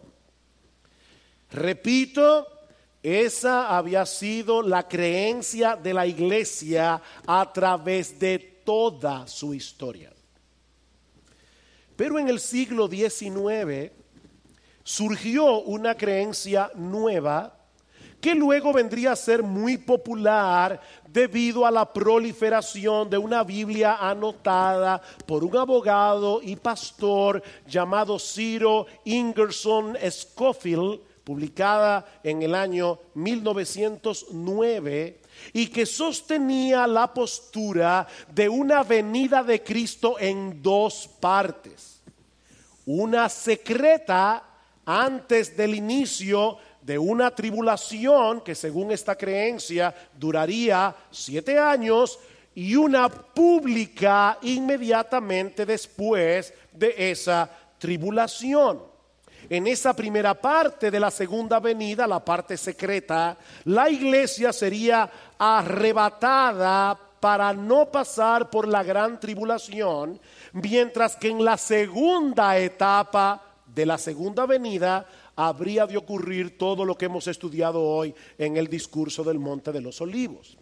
Repito, esa había sido la creencia de la iglesia a través de toda su historia. Pero en el siglo XIX surgió una creencia nueva que luego vendría a ser muy popular debido a la proliferación de una Biblia anotada por un abogado y pastor llamado Cyril Ingerson Scofield, publicada en el año 1909, y que sostenía la postura de una venida de Cristo en dos partes: una secreta antes del inicio de una tribulación que, según esta creencia, duraría 7 años, y una pública inmediatamente después de esa tribulación. En esa primera parte de la segunda venida, la parte secreta, la iglesia sería arrebatada para no pasar por la gran tribulación, mientras que en la segunda etapa de la segunda venida habría de ocurrir todo lo que hemos estudiado hoy en el discurso del Monte de los Olivos.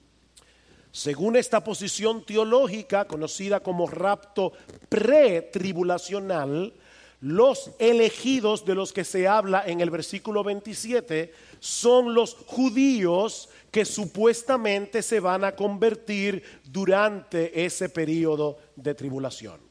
Según esta posición teológica, conocida como rapto pretribulacional, los elegidos de los que se habla en el versículo 27 son los judíos que supuestamente se van a convertir durante ese periodo de tribulación.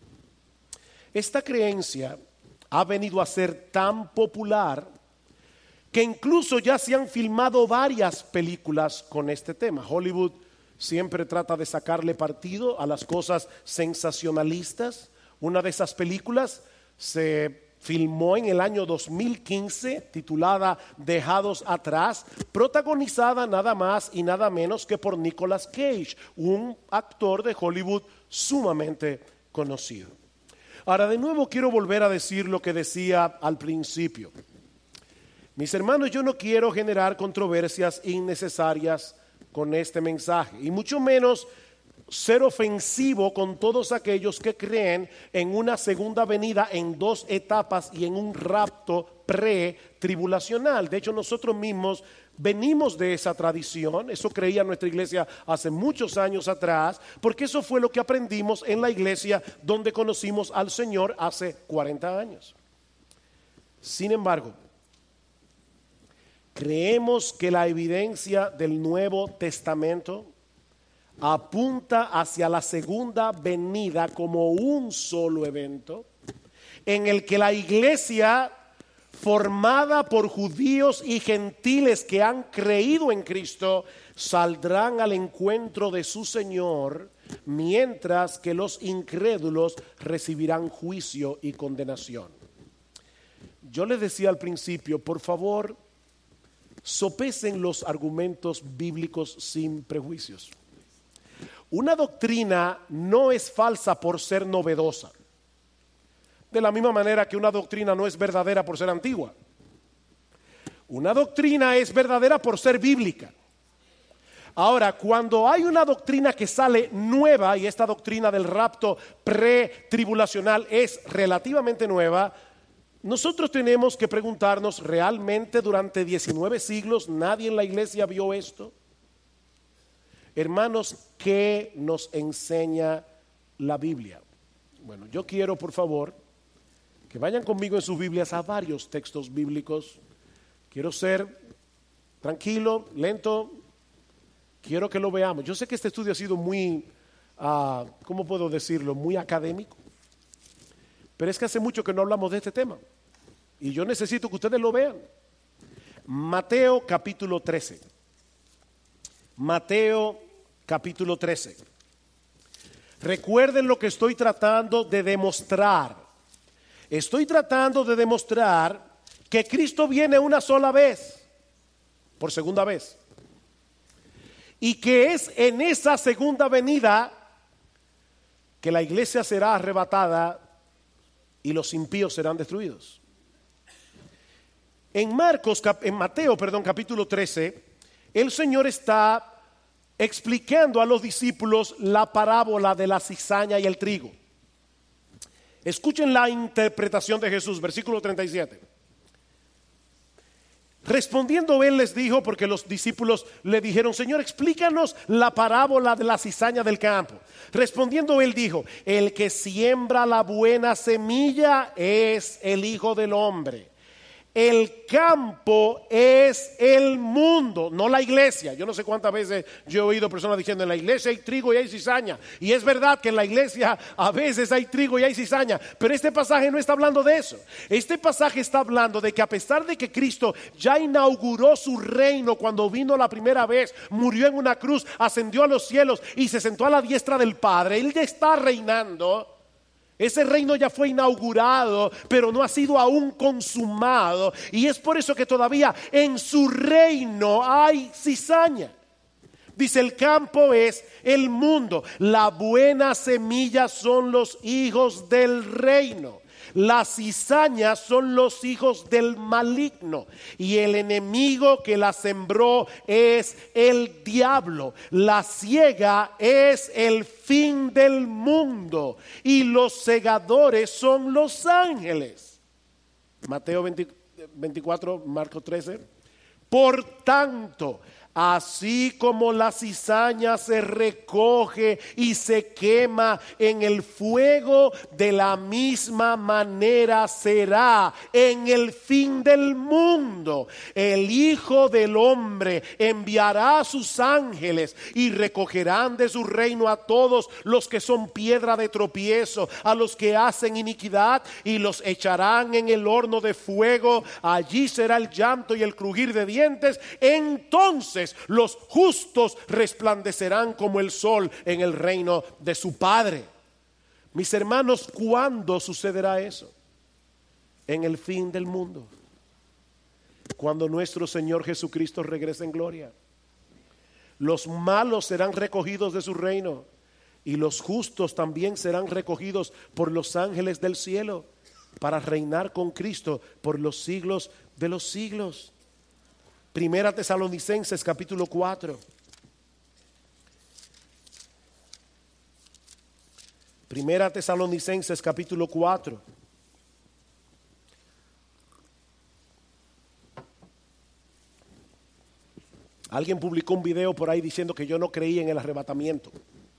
Esta creencia ha venido a ser tan popular que incluso ya se han filmado varias películas con este tema. Hollywood siempre trata de sacarle partido a las cosas sensacionalistas. Una de esas películas se filmó en el año 2015, titulada Dejados Atrás, protagonizada nada más y nada menos que por Nicolas Cage, un actor de Hollywood sumamente conocido. Ahora, de nuevo quiero volver a decir lo que decía al principio. Mis hermanos, yo no quiero generar controversias innecesarias con este mensaje, y mucho menos ser ofensivo con todos aquellos que creen en una segunda venida en dos etapas y en un rapto pre-tribulacional. De hecho, nosotros mismos venimos de esa tradición. Eso creía nuestra iglesia hace muchos años atrás, porque eso fue lo que aprendimos en la iglesia donde conocimos al Señor hace 40 años. Sin embargo, creemos que la evidencia del Nuevo Testamento apunta hacia la segunda venida como un solo evento en el que la iglesia, formada por judíos y gentiles que han creído en Cristo, saldrán al encuentro de su Señor, mientras que los incrédulos recibirán juicio y condenación. Yo les decía al principio, por favor, sopesen los argumentos bíblicos sin prejuicios. Una doctrina no es falsa por ser novedosa, de la misma manera que una doctrina no es verdadera por ser antigua. Una doctrina es verdadera por ser bíblica. Ahora, cuando hay una doctrina que sale nueva, y esta doctrina del rapto pretribulacional es relativamente nueva, nosotros tenemos que preguntarnos, ¿realmente durante 19 siglos nadie en la iglesia vio esto? Hermanos, ¿qué nos enseña la Biblia? Bueno, yo quiero, por favor, que vayan conmigo en sus Biblias a varios textos bíblicos. Quiero ser tranquilo, lento, quiero que lo veamos. Yo sé que este estudio ha sido muy, ¿cómo puedo decirlo? Muy académico, pero es que hace mucho que no hablamos de este tema y yo necesito que ustedes lo vean. Mateo capítulo 13. Mateo capítulo 13. Recuerden lo que estoy tratando de demostrar. Estoy tratando de demostrar que Cristo viene una sola vez, por segunda vez. Y que es en esa segunda venida que la iglesia será arrebatada y los impíos serán destruidos. En Mateo, capítulo 13, el Señor está explicando a los discípulos la parábola de la cizaña y el trigo. Escuchen la interpretación de Jesús, versículo 37. Respondiendo él les dijo, porque los discípulos le dijeron: Señor, explícanos la parábola de la cizaña del campo. Respondiendo él dijo: el que siembra la buena semilla es el Hijo del Hombre. El campo es el mundo, no la iglesia. Yo no sé cuántas veces yo he oído personas diciendo: en la iglesia hay trigo y hay cizaña. Y es verdad que en la iglesia a veces hay trigo y hay cizaña, pero este pasaje no está hablando de eso. Este pasaje está hablando de que a pesar de que Cristo ya inauguró su reino cuando vino la primera vez, murió en una cruz, ascendió a los cielos y se sentó a la diestra del Padre, Él ya está reinando. Ese reino ya fue inaugurado, pero no ha sido aún consumado. Y es por eso que todavía en su reino hay cizaña. Dice: el campo es el mundo. La buena semilla son los hijos del reino. Las cizañas son los hijos del maligno. Y el enemigo que la sembró es el diablo. La siega es el fin del mundo. Y los segadores son los ángeles. Mateo 24, Marcos 13. Por tanto, así como la cizaña se recoge y se quema en el fuego, de la misma manera será en el fin del mundo. El Hijo del Hombre enviará a sus ángeles y recogerán de su reino a todos los que son piedra de tropiezo, a los que hacen iniquidad, y los echarán en el horno de fuego. Allí será el llanto y el crujir de dientes. Entonces los justos resplandecerán como el sol en el reino de su Padre. Mis hermanos, ¿cuándo sucederá eso? En el fin del mundo, cuando nuestro Señor Jesucristo regrese en gloria. Los malos serán recogidos de su reino y los justos también serán recogidos por los ángeles del cielo para reinar con Cristo por los siglos de los siglos. Primera Tesalonicenses capítulo 4. Primera Tesalonicenses capítulo 4. Alguien publicó un video por ahí diciendo que yo no creía en el arrebatamiento.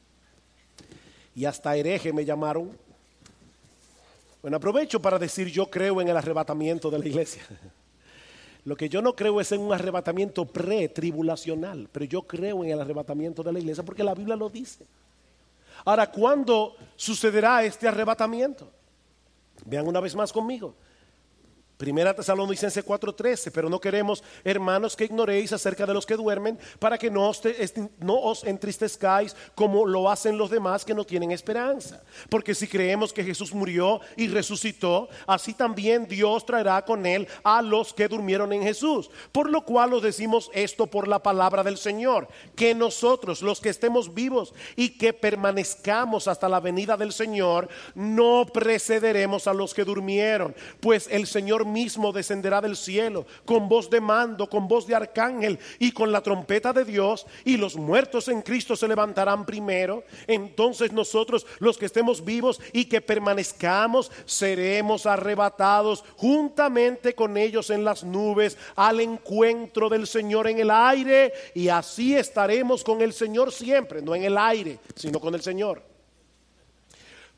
Y hasta hereje me llamaron. Bueno, aprovecho para decir: yo creo en el arrebatamiento de la iglesia. Lo que yo no creo es en un arrebatamiento pre-tribulacional, pero yo creo en el arrebatamiento de la iglesia porque la Biblia lo dice. Ahora, ¿cuándo sucederá este arrebatamiento? Vean una vez más conmigo. Primera Tesalonicenses 4:13. Pero no queremos, hermanos, que ignoréis acerca de los que duermen, para que no os entristezcáis como lo hacen los demás que no tienen esperanza. Porque si creemos que Jesús murió y resucitó, así también Dios traerá con él a los que durmieron en Jesús. Por lo cual os decimos esto por la palabra del Señor, que nosotros, los que estemos vivos y que permanezcamos hasta la venida del Señor, no precederemos a los que durmieron. Pues el Señor mismo descenderá del cielo con voz de mando, con voz de arcángel y con la trompeta de Dios, y los muertos en Cristo se levantarán primero. Entonces nosotros, los que estemos vivos y que permanezcamos, seremos arrebatados juntamente con ellos en las nubes al encuentro del Señor en el aire, y así estaremos con el Señor siempre, no en el aire, sino con el Señor.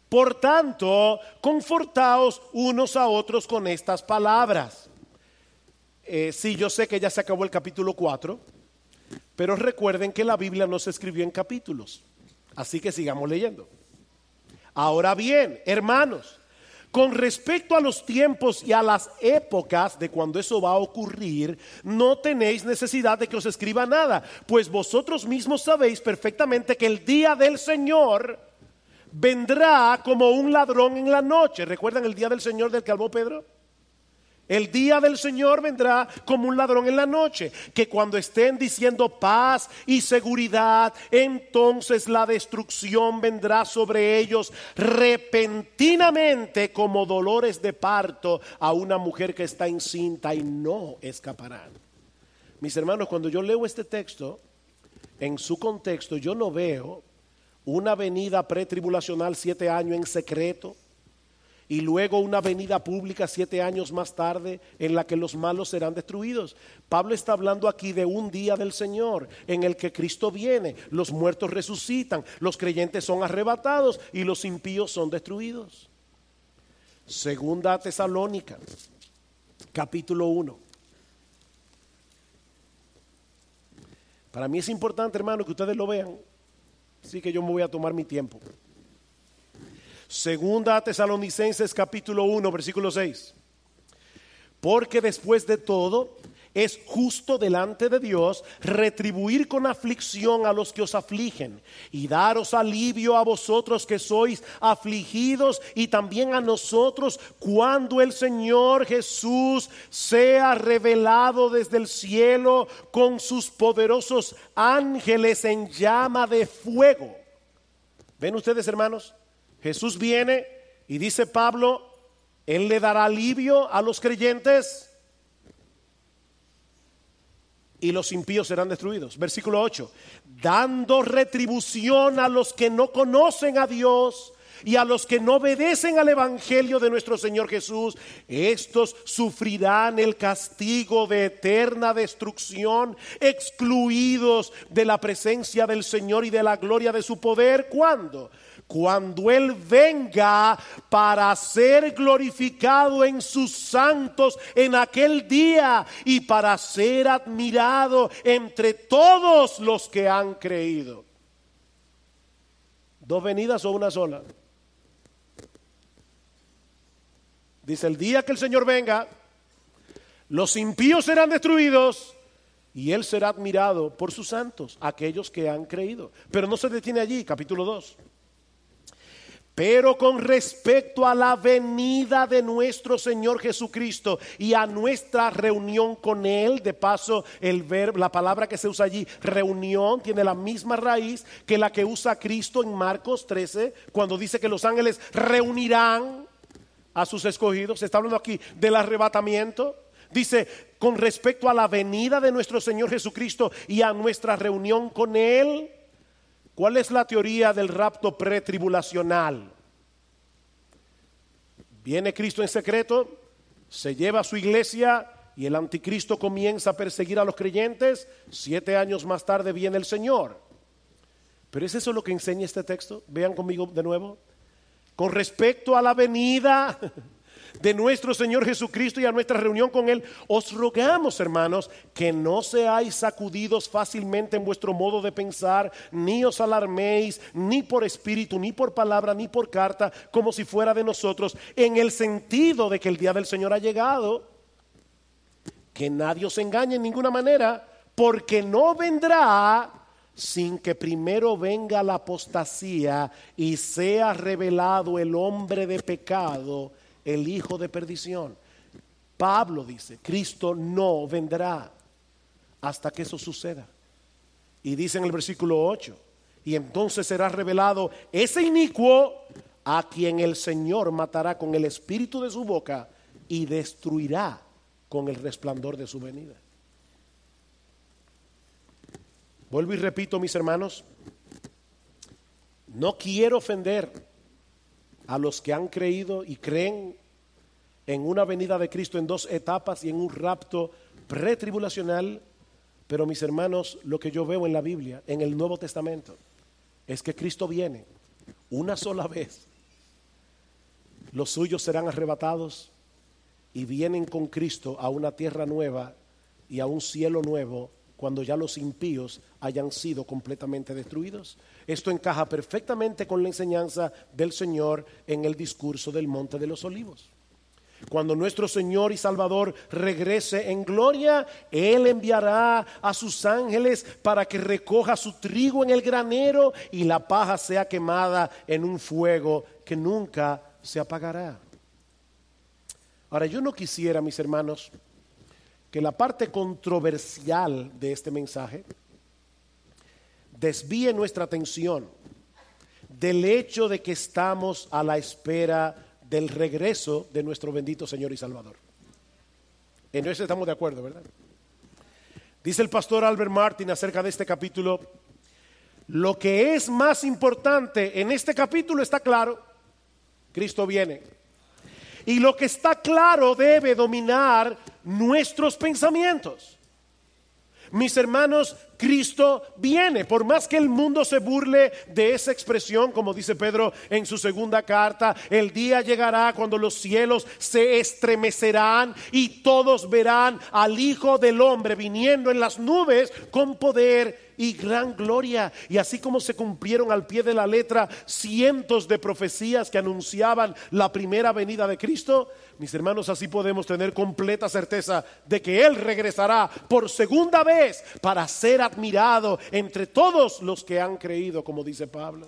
Por tanto, confortaos unos a otros con estas palabras. Sí, yo sé que ya se acabó el capítulo 4, pero recuerden que la Biblia no se escribió en capítulos, así que sigamos leyendo. Ahora bien, hermanos, con respecto a los tiempos y a las épocas de cuando eso va a ocurrir, no tenéis necesidad de que os escriba nada, pues vosotros mismos sabéis perfectamente que el día del Señor vendrá como un ladrón en la noche. ¿Recuerdan el día del Señor del que habló Pedro? El día del Señor vendrá como un ladrón en la noche, que cuando estén diciendo paz y seguridad, entonces la destrucción vendrá sobre ellos repentinamente como dolores de parto a una mujer que está encinta, y no escaparán. Mis hermanos, cuando yo leo este texto en su contexto, yo no veo una venida pretribulacional 7 años en secreto y luego una venida pública 7 años más tarde en la que los malos serán destruidos. Pablo está hablando aquí de un día del Señor en el que Cristo viene, los muertos resucitan, los creyentes son arrebatados y los impíos son destruidos. Segunda Tesalónica, capítulo 1. Para mí es importante, hermano, que ustedes lo vean, así que yo me voy a tomar mi tiempo. Segunda Tesalonicenses capítulo 1 versículo 6. Porque después de todo es justo delante de Dios retribuir con aflicción a los que os afligen y daros alivio a vosotros que sois afligidos, y también a nosotros cuando el Señor Jesús sea revelado desde el cielo con sus poderosos ángeles en llama de fuego. ¿Ven ustedes, hermanos? Jesús viene y dice Pablo, Él le dará alivio a los creyentes y los impíos serán destruidos. Versículo 8, dando retribución a los que no conocen a Dios y a los que no obedecen al evangelio de nuestro Señor Jesús. Estos sufrirán el castigo de eterna destrucción, excluidos de la presencia del Señor y de la gloria de su poder. ¿Cuándo? Cuando Él venga para ser glorificado en sus santos en aquel día y para ser admirado entre todos los que han creído. ¿Dos venidas o una sola? Dice, el día que el Señor venga, los impíos serán destruidos y Él será admirado por sus santos, aquellos que han creído. Pero no se detiene allí, capítulo 2. Pero con respecto a la venida de nuestro Señor Jesucristo y a nuestra reunión con Él, de paso la palabra que se usa allí, reunión, tiene la misma raíz que la que usa Cristo en Marcos 13, cuando dice que los ángeles reunirán a sus escogidos. Se está hablando aquí del arrebatamiento. Dice, con respecto a la venida de nuestro Señor Jesucristo y a nuestra reunión con Él. ¿Cuál es la teoría del rapto pretribulacional? Viene Cristo en secreto, se lleva a su iglesia y el anticristo comienza a perseguir a los creyentes. 7 años más tarde viene el Señor. ¿Pero es eso lo que enseña este texto? Vean conmigo de nuevo. Con respecto a la venida de nuestro Señor Jesucristo y a nuestra reunión con Él, os rogamos, hermanos, que no seáis sacudidos fácilmente en vuestro modo de pensar, ni os alarméis, ni por espíritu, ni por palabra, ni por carta, como si fuera de nosotros, en el sentido de que el día del Señor ha llegado. Que nadie os engañe en ninguna manera, porque no vendrá sin que primero venga la apostasía y sea revelado el hombre de pecado, el hijo de perdición. Pablo dice, Cristo no vendrá hasta que eso suceda. Y dice en el versículo 8, y entonces será revelado ese inicuo a quien el Señor matará con el espíritu de su boca y destruirá con el resplandor de su venida. Vuelvo y repito, mis hermanos, no quiero ofender a los que han creído y creen en una venida de Cristo en 2 etapas y en un rapto pretribulacional, pero mis hermanos, lo que yo veo en la Biblia, en el Nuevo Testamento, es que Cristo viene una sola vez Los suyos serán arrebatados y vienen con Cristo a una tierra nueva y a un cielo nuevo cuando ya los impíos hayan sido completamente destruidos. Esto encaja perfectamente con la enseñanza del Señor en el discurso del Monte de los Olivos. Cuando nuestro Señor y Salvador regrese en gloria, Él enviará a sus ángeles para que recoja su trigo en el granero y la paja sea quemada en un fuego que nunca se apagará. Ahora, yo no quisiera, mis hermanos, que la parte controversial de este mensaje desvíe nuestra atención del hecho de que estamos a la espera del regreso de nuestro bendito Señor y Salvador. En eso estamos de acuerdo, ¿verdad? Dice el pastor Albert Martin acerca de este capítulo: lo que es más importante en este capítulo está claro: Cristo viene. Y lo que está claro debe dominar nuestros pensamientos. Mis hermanos, Cristo viene. Por más que el mundo se burle de esa expresión, como dice Pedro en su segunda carta, el día llegará cuando los cielos se estremecerán y todos verán al Hijo del Hombre viniendo en las nubes con poder y gran gloria. Y así como se cumplieron al pie de la letra cientos de profecías que anunciaban la primera venida de Cristo, mis hermanos, así podemos tener completa certeza de que Él regresará por segunda vez para ser admirado entre todos los que han creído, como dice Pablo.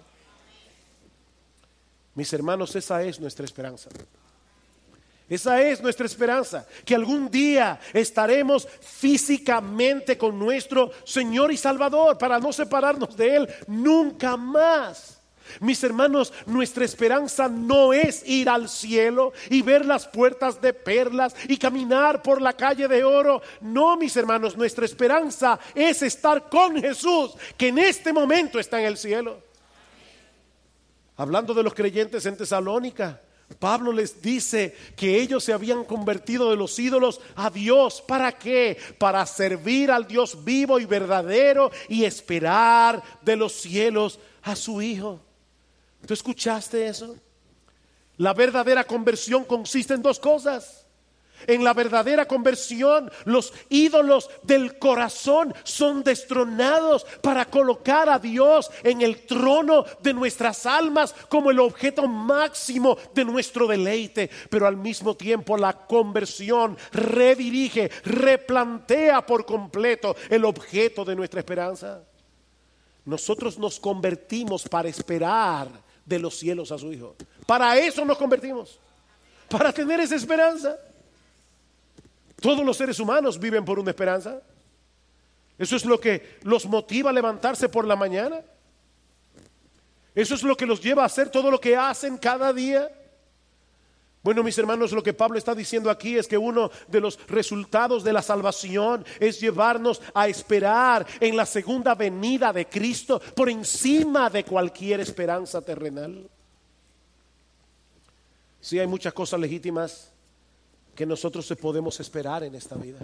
Mis hermanos, esa es nuestra esperanza. Esa es nuestra esperanza, que algún día estaremos físicamente con nuestro Señor y Salvador para no separarnos de Él nunca más. Mis hermanos, nuestra esperanza no es ir al cielo y ver las puertas de perlas y caminar por la calle de oro. No, mis hermanos, nuestra esperanza es estar con Jesús, que en este momento está en el cielo. Hablando de los creyentes en Tesalónica, Pablo les dice que ellos se habían convertido de los ídolos a Dios. ¿Para qué? Para servir al Dios vivo y verdadero y esperar de los cielos a su Hijo. ¿Tú escuchaste eso? La verdadera conversión consiste en dos cosas. En la verdadera conversión, los ídolos del corazón son destronados para colocar a Dios en el trono de nuestras almas como el objeto máximo de nuestro deleite. Pero al mismo tiempo la conversión redirige, replantea por completo el objeto de nuestra esperanza. Nosotros nos convertimos para esperar de los cielos a su Hijo. Para eso nos convertimos, para tener esa esperanza. Todos los seres humanos viven por una esperanza. Eso es lo que los motiva a levantarse por la mañana. Eso es lo que los lleva a hacer todo lo que hacen cada día. Bueno, mis hermanos, lo que Pablo está diciendo aquí es que uno de los resultados de la salvación es llevarnos a esperar en la segunda venida de Cristo por encima de cualquier esperanza terrenal. Sí, hay muchas cosas legítimas que nosotros podemos esperar en esta vida,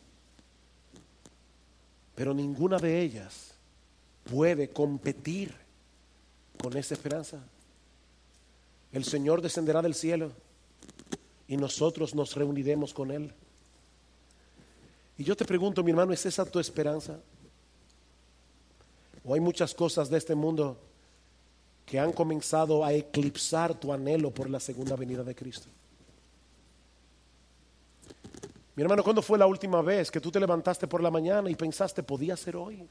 pero ninguna de ellas puede competir con esa esperanza. El Señor descenderá del cielo y nosotros nos reuniremos con Él. Y yo te pregunto, mi hermano, ¿es esa tu esperanza? ¿O hay muchas cosas de este mundo que han comenzado a eclipsar tu anhelo por la segunda venida de Cristo? Mi hermano, ¿cuándo fue la última vez que tú te levantaste por la mañana y pensaste, podía ser hoy?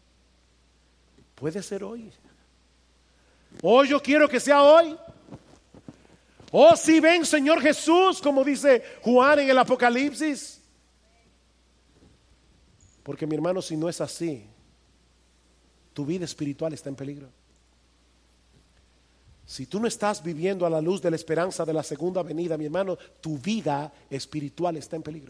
Puede ser hoy. Oh, yo quiero que sea hoy. Oh, si ven, Señor Jesús, como dice Juan en el Apocalipsis. Porque, mi hermano, si no es así, tu vida espiritual está en peligro. Si tú no estás viviendo a la luz de la esperanza de la segunda venida, mi hermano, tu vida espiritual está en peligro.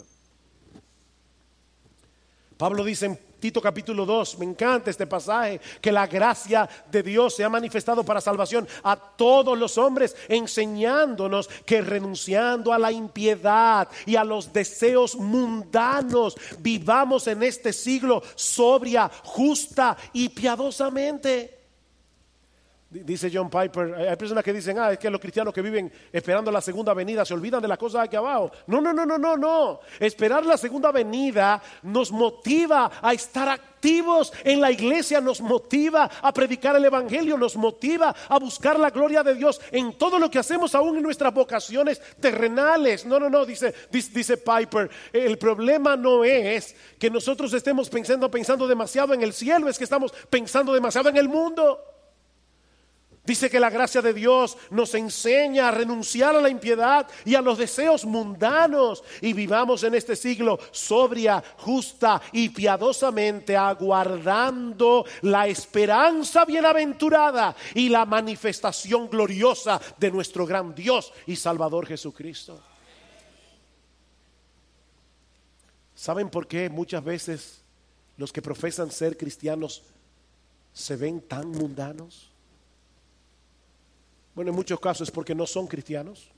Pablo dice en Tito capítulo 2, me encanta este pasaje, que la gracia de Dios se ha manifestado para salvación a todos los hombres, enseñándonos que renunciando a la impiedad y a los deseos mundanos, vivamos en este siglo sobria, justa y piadosamente. Dice John Piper, hay personas que dicen, es que los cristianos que viven esperando la segunda venida se olvidan de las cosas aquí abajo. No. Esperar la segunda venida nos motiva a estar activos en la iglesia, nos motiva a predicar el evangelio, nos motiva a buscar la gloria de Dios en todo lo que hacemos, aún en nuestras vocaciones terrenales. No, dice Piper, el problema no es que nosotros estemos pensando demasiado en el cielo, es que estamos pensando demasiado en el mundo. Dice que la gracia de Dios nos enseña a renunciar a la impiedad y a los deseos mundanos y vivamos en este siglo sobria, justa y piadosamente, aguardando la esperanza bienaventurada y la manifestación gloriosa de nuestro gran Dios y Salvador Jesucristo. ¿Saben por qué muchas veces los que profesan ser cristianos se ven tan mundanos? Bueno, en muchos casos es porque no son cristianos,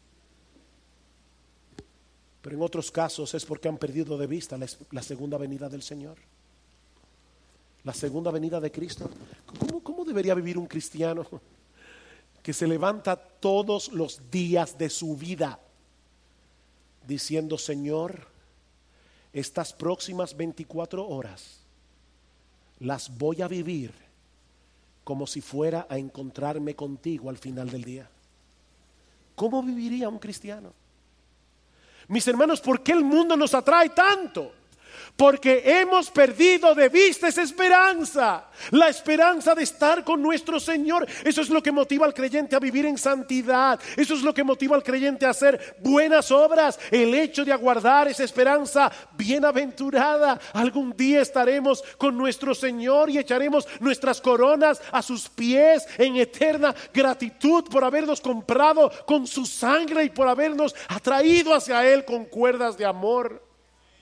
pero en otros casos es porque han perdido de vista la segunda venida del Señor, la segunda venida de Cristo. ¿Cómo debería vivir un cristiano que se levanta todos los días de su vida diciendo: Señor, estas próximas 24 horas las voy a vivir como si fuera a encontrarme contigo al final del día? ¿Cómo viviría un cristiano? Mis hermanos, ¿por qué el mundo nos atrae tanto? Porque hemos perdido de vista esa esperanza, la esperanza de estar con nuestro Señor. Eso es lo que motiva al creyente a vivir en santidad. Eso es lo que motiva al creyente a hacer buenas obras. El hecho de aguardar esa esperanza bienaventurada. Algún día estaremos con nuestro Señor y echaremos nuestras coronas a sus pies en eterna gratitud por habernos comprado con su sangre y por habernos atraído hacia Él con cuerdas de amor.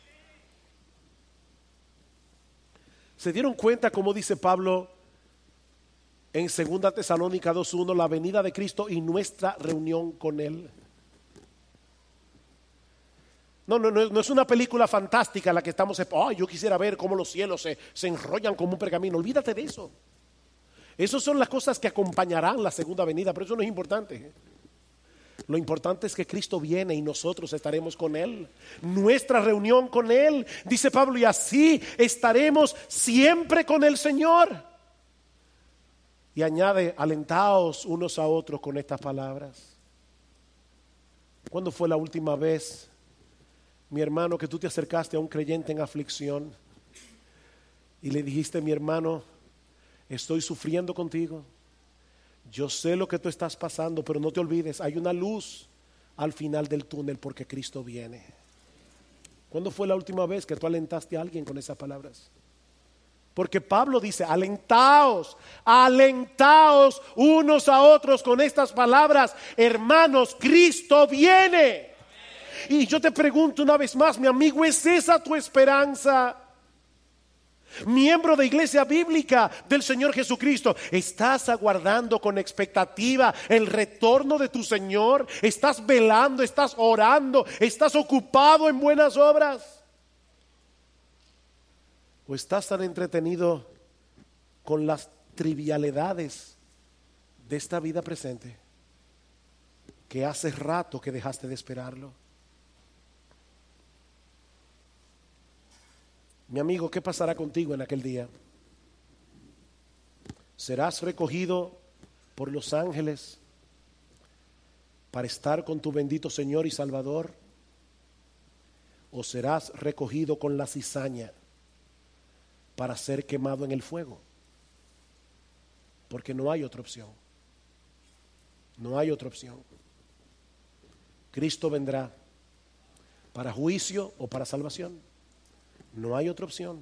¿Se dieron cuenta cómo dice Pablo en 2 Tesalónica 2:1, la venida de Cristo y nuestra reunión con Él? No es una película fantástica la que estamos, yo quisiera ver cómo los cielos se enrollan como un pergamino. Olvídate de eso. Esas son las cosas que acompañarán la segunda venida, pero eso no es importante. Lo importante es que Cristo viene y nosotros estaremos con Él. Nuestra reunión con Él, dice Pablo, y así estaremos siempre con el Señor. Y añade: alentaos unos a otros con estas palabras. ¿Cuándo fue la última vez, mi hermano, que tú te acercaste a un creyente en aflicción y le dijiste: mi hermano, estoy sufriendo contigo? Yo sé lo que tú estás pasando, pero no te olvides, hay una luz al final del túnel porque Cristo viene. ¿Cuándo fue la última vez que tú alentaste a alguien con esas palabras? Porque Pablo dice: alentaos unos a otros con estas palabras. Hermanos, Cristo viene. Y yo te pregunto una vez más, mi amigo, ¿es esa tu esperanza? Miembro de iglesia bíblica del Señor Jesucristo, ¿estás aguardando con expectativa el retorno de tu Señor? ¿Estás velando? ¿Estás orando? ¿Estás ocupado en buenas obras? ¿O estás tan entretenido con las trivialidades de esta vida presente que hace rato que dejaste de esperarlo? Mi amigo, ¿qué pasará contigo en aquel día? ¿Serás recogido por los ángeles para estar con tu bendito Señor y Salvador? ¿O serás recogido con la cizaña para ser quemado en el fuego? Porque no hay otra opción. No hay otra opción. Cristo vendrá para juicio o para salvación. No hay otra opción.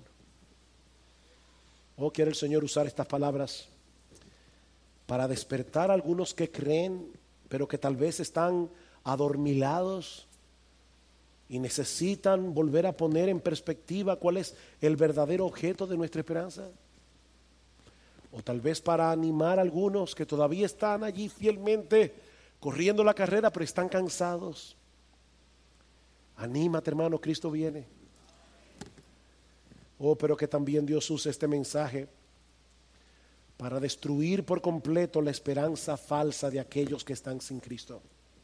Quiere el Señor usar estas palabras para despertar a algunos que creen, pero que tal vez están adormilados y necesitan volver a poner en perspectiva cuál es el verdadero objeto de nuestra esperanza. O tal vez para animar a algunos que todavía están allí fielmente corriendo la carrera, pero están cansados. Anímate, hermano, Cristo viene. Pero que también Dios use este mensaje para destruir por completo la esperanza falsa de aquellos que están sin Cristo.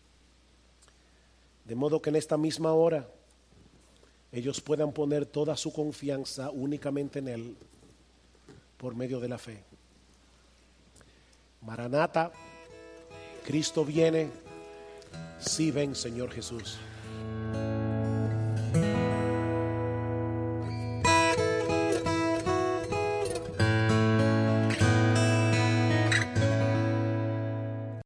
De modo que en esta misma hora ellos puedan poner toda su confianza únicamente en Él por medio de la fe. Maranata, Cristo viene, sí ven, Señor Jesús.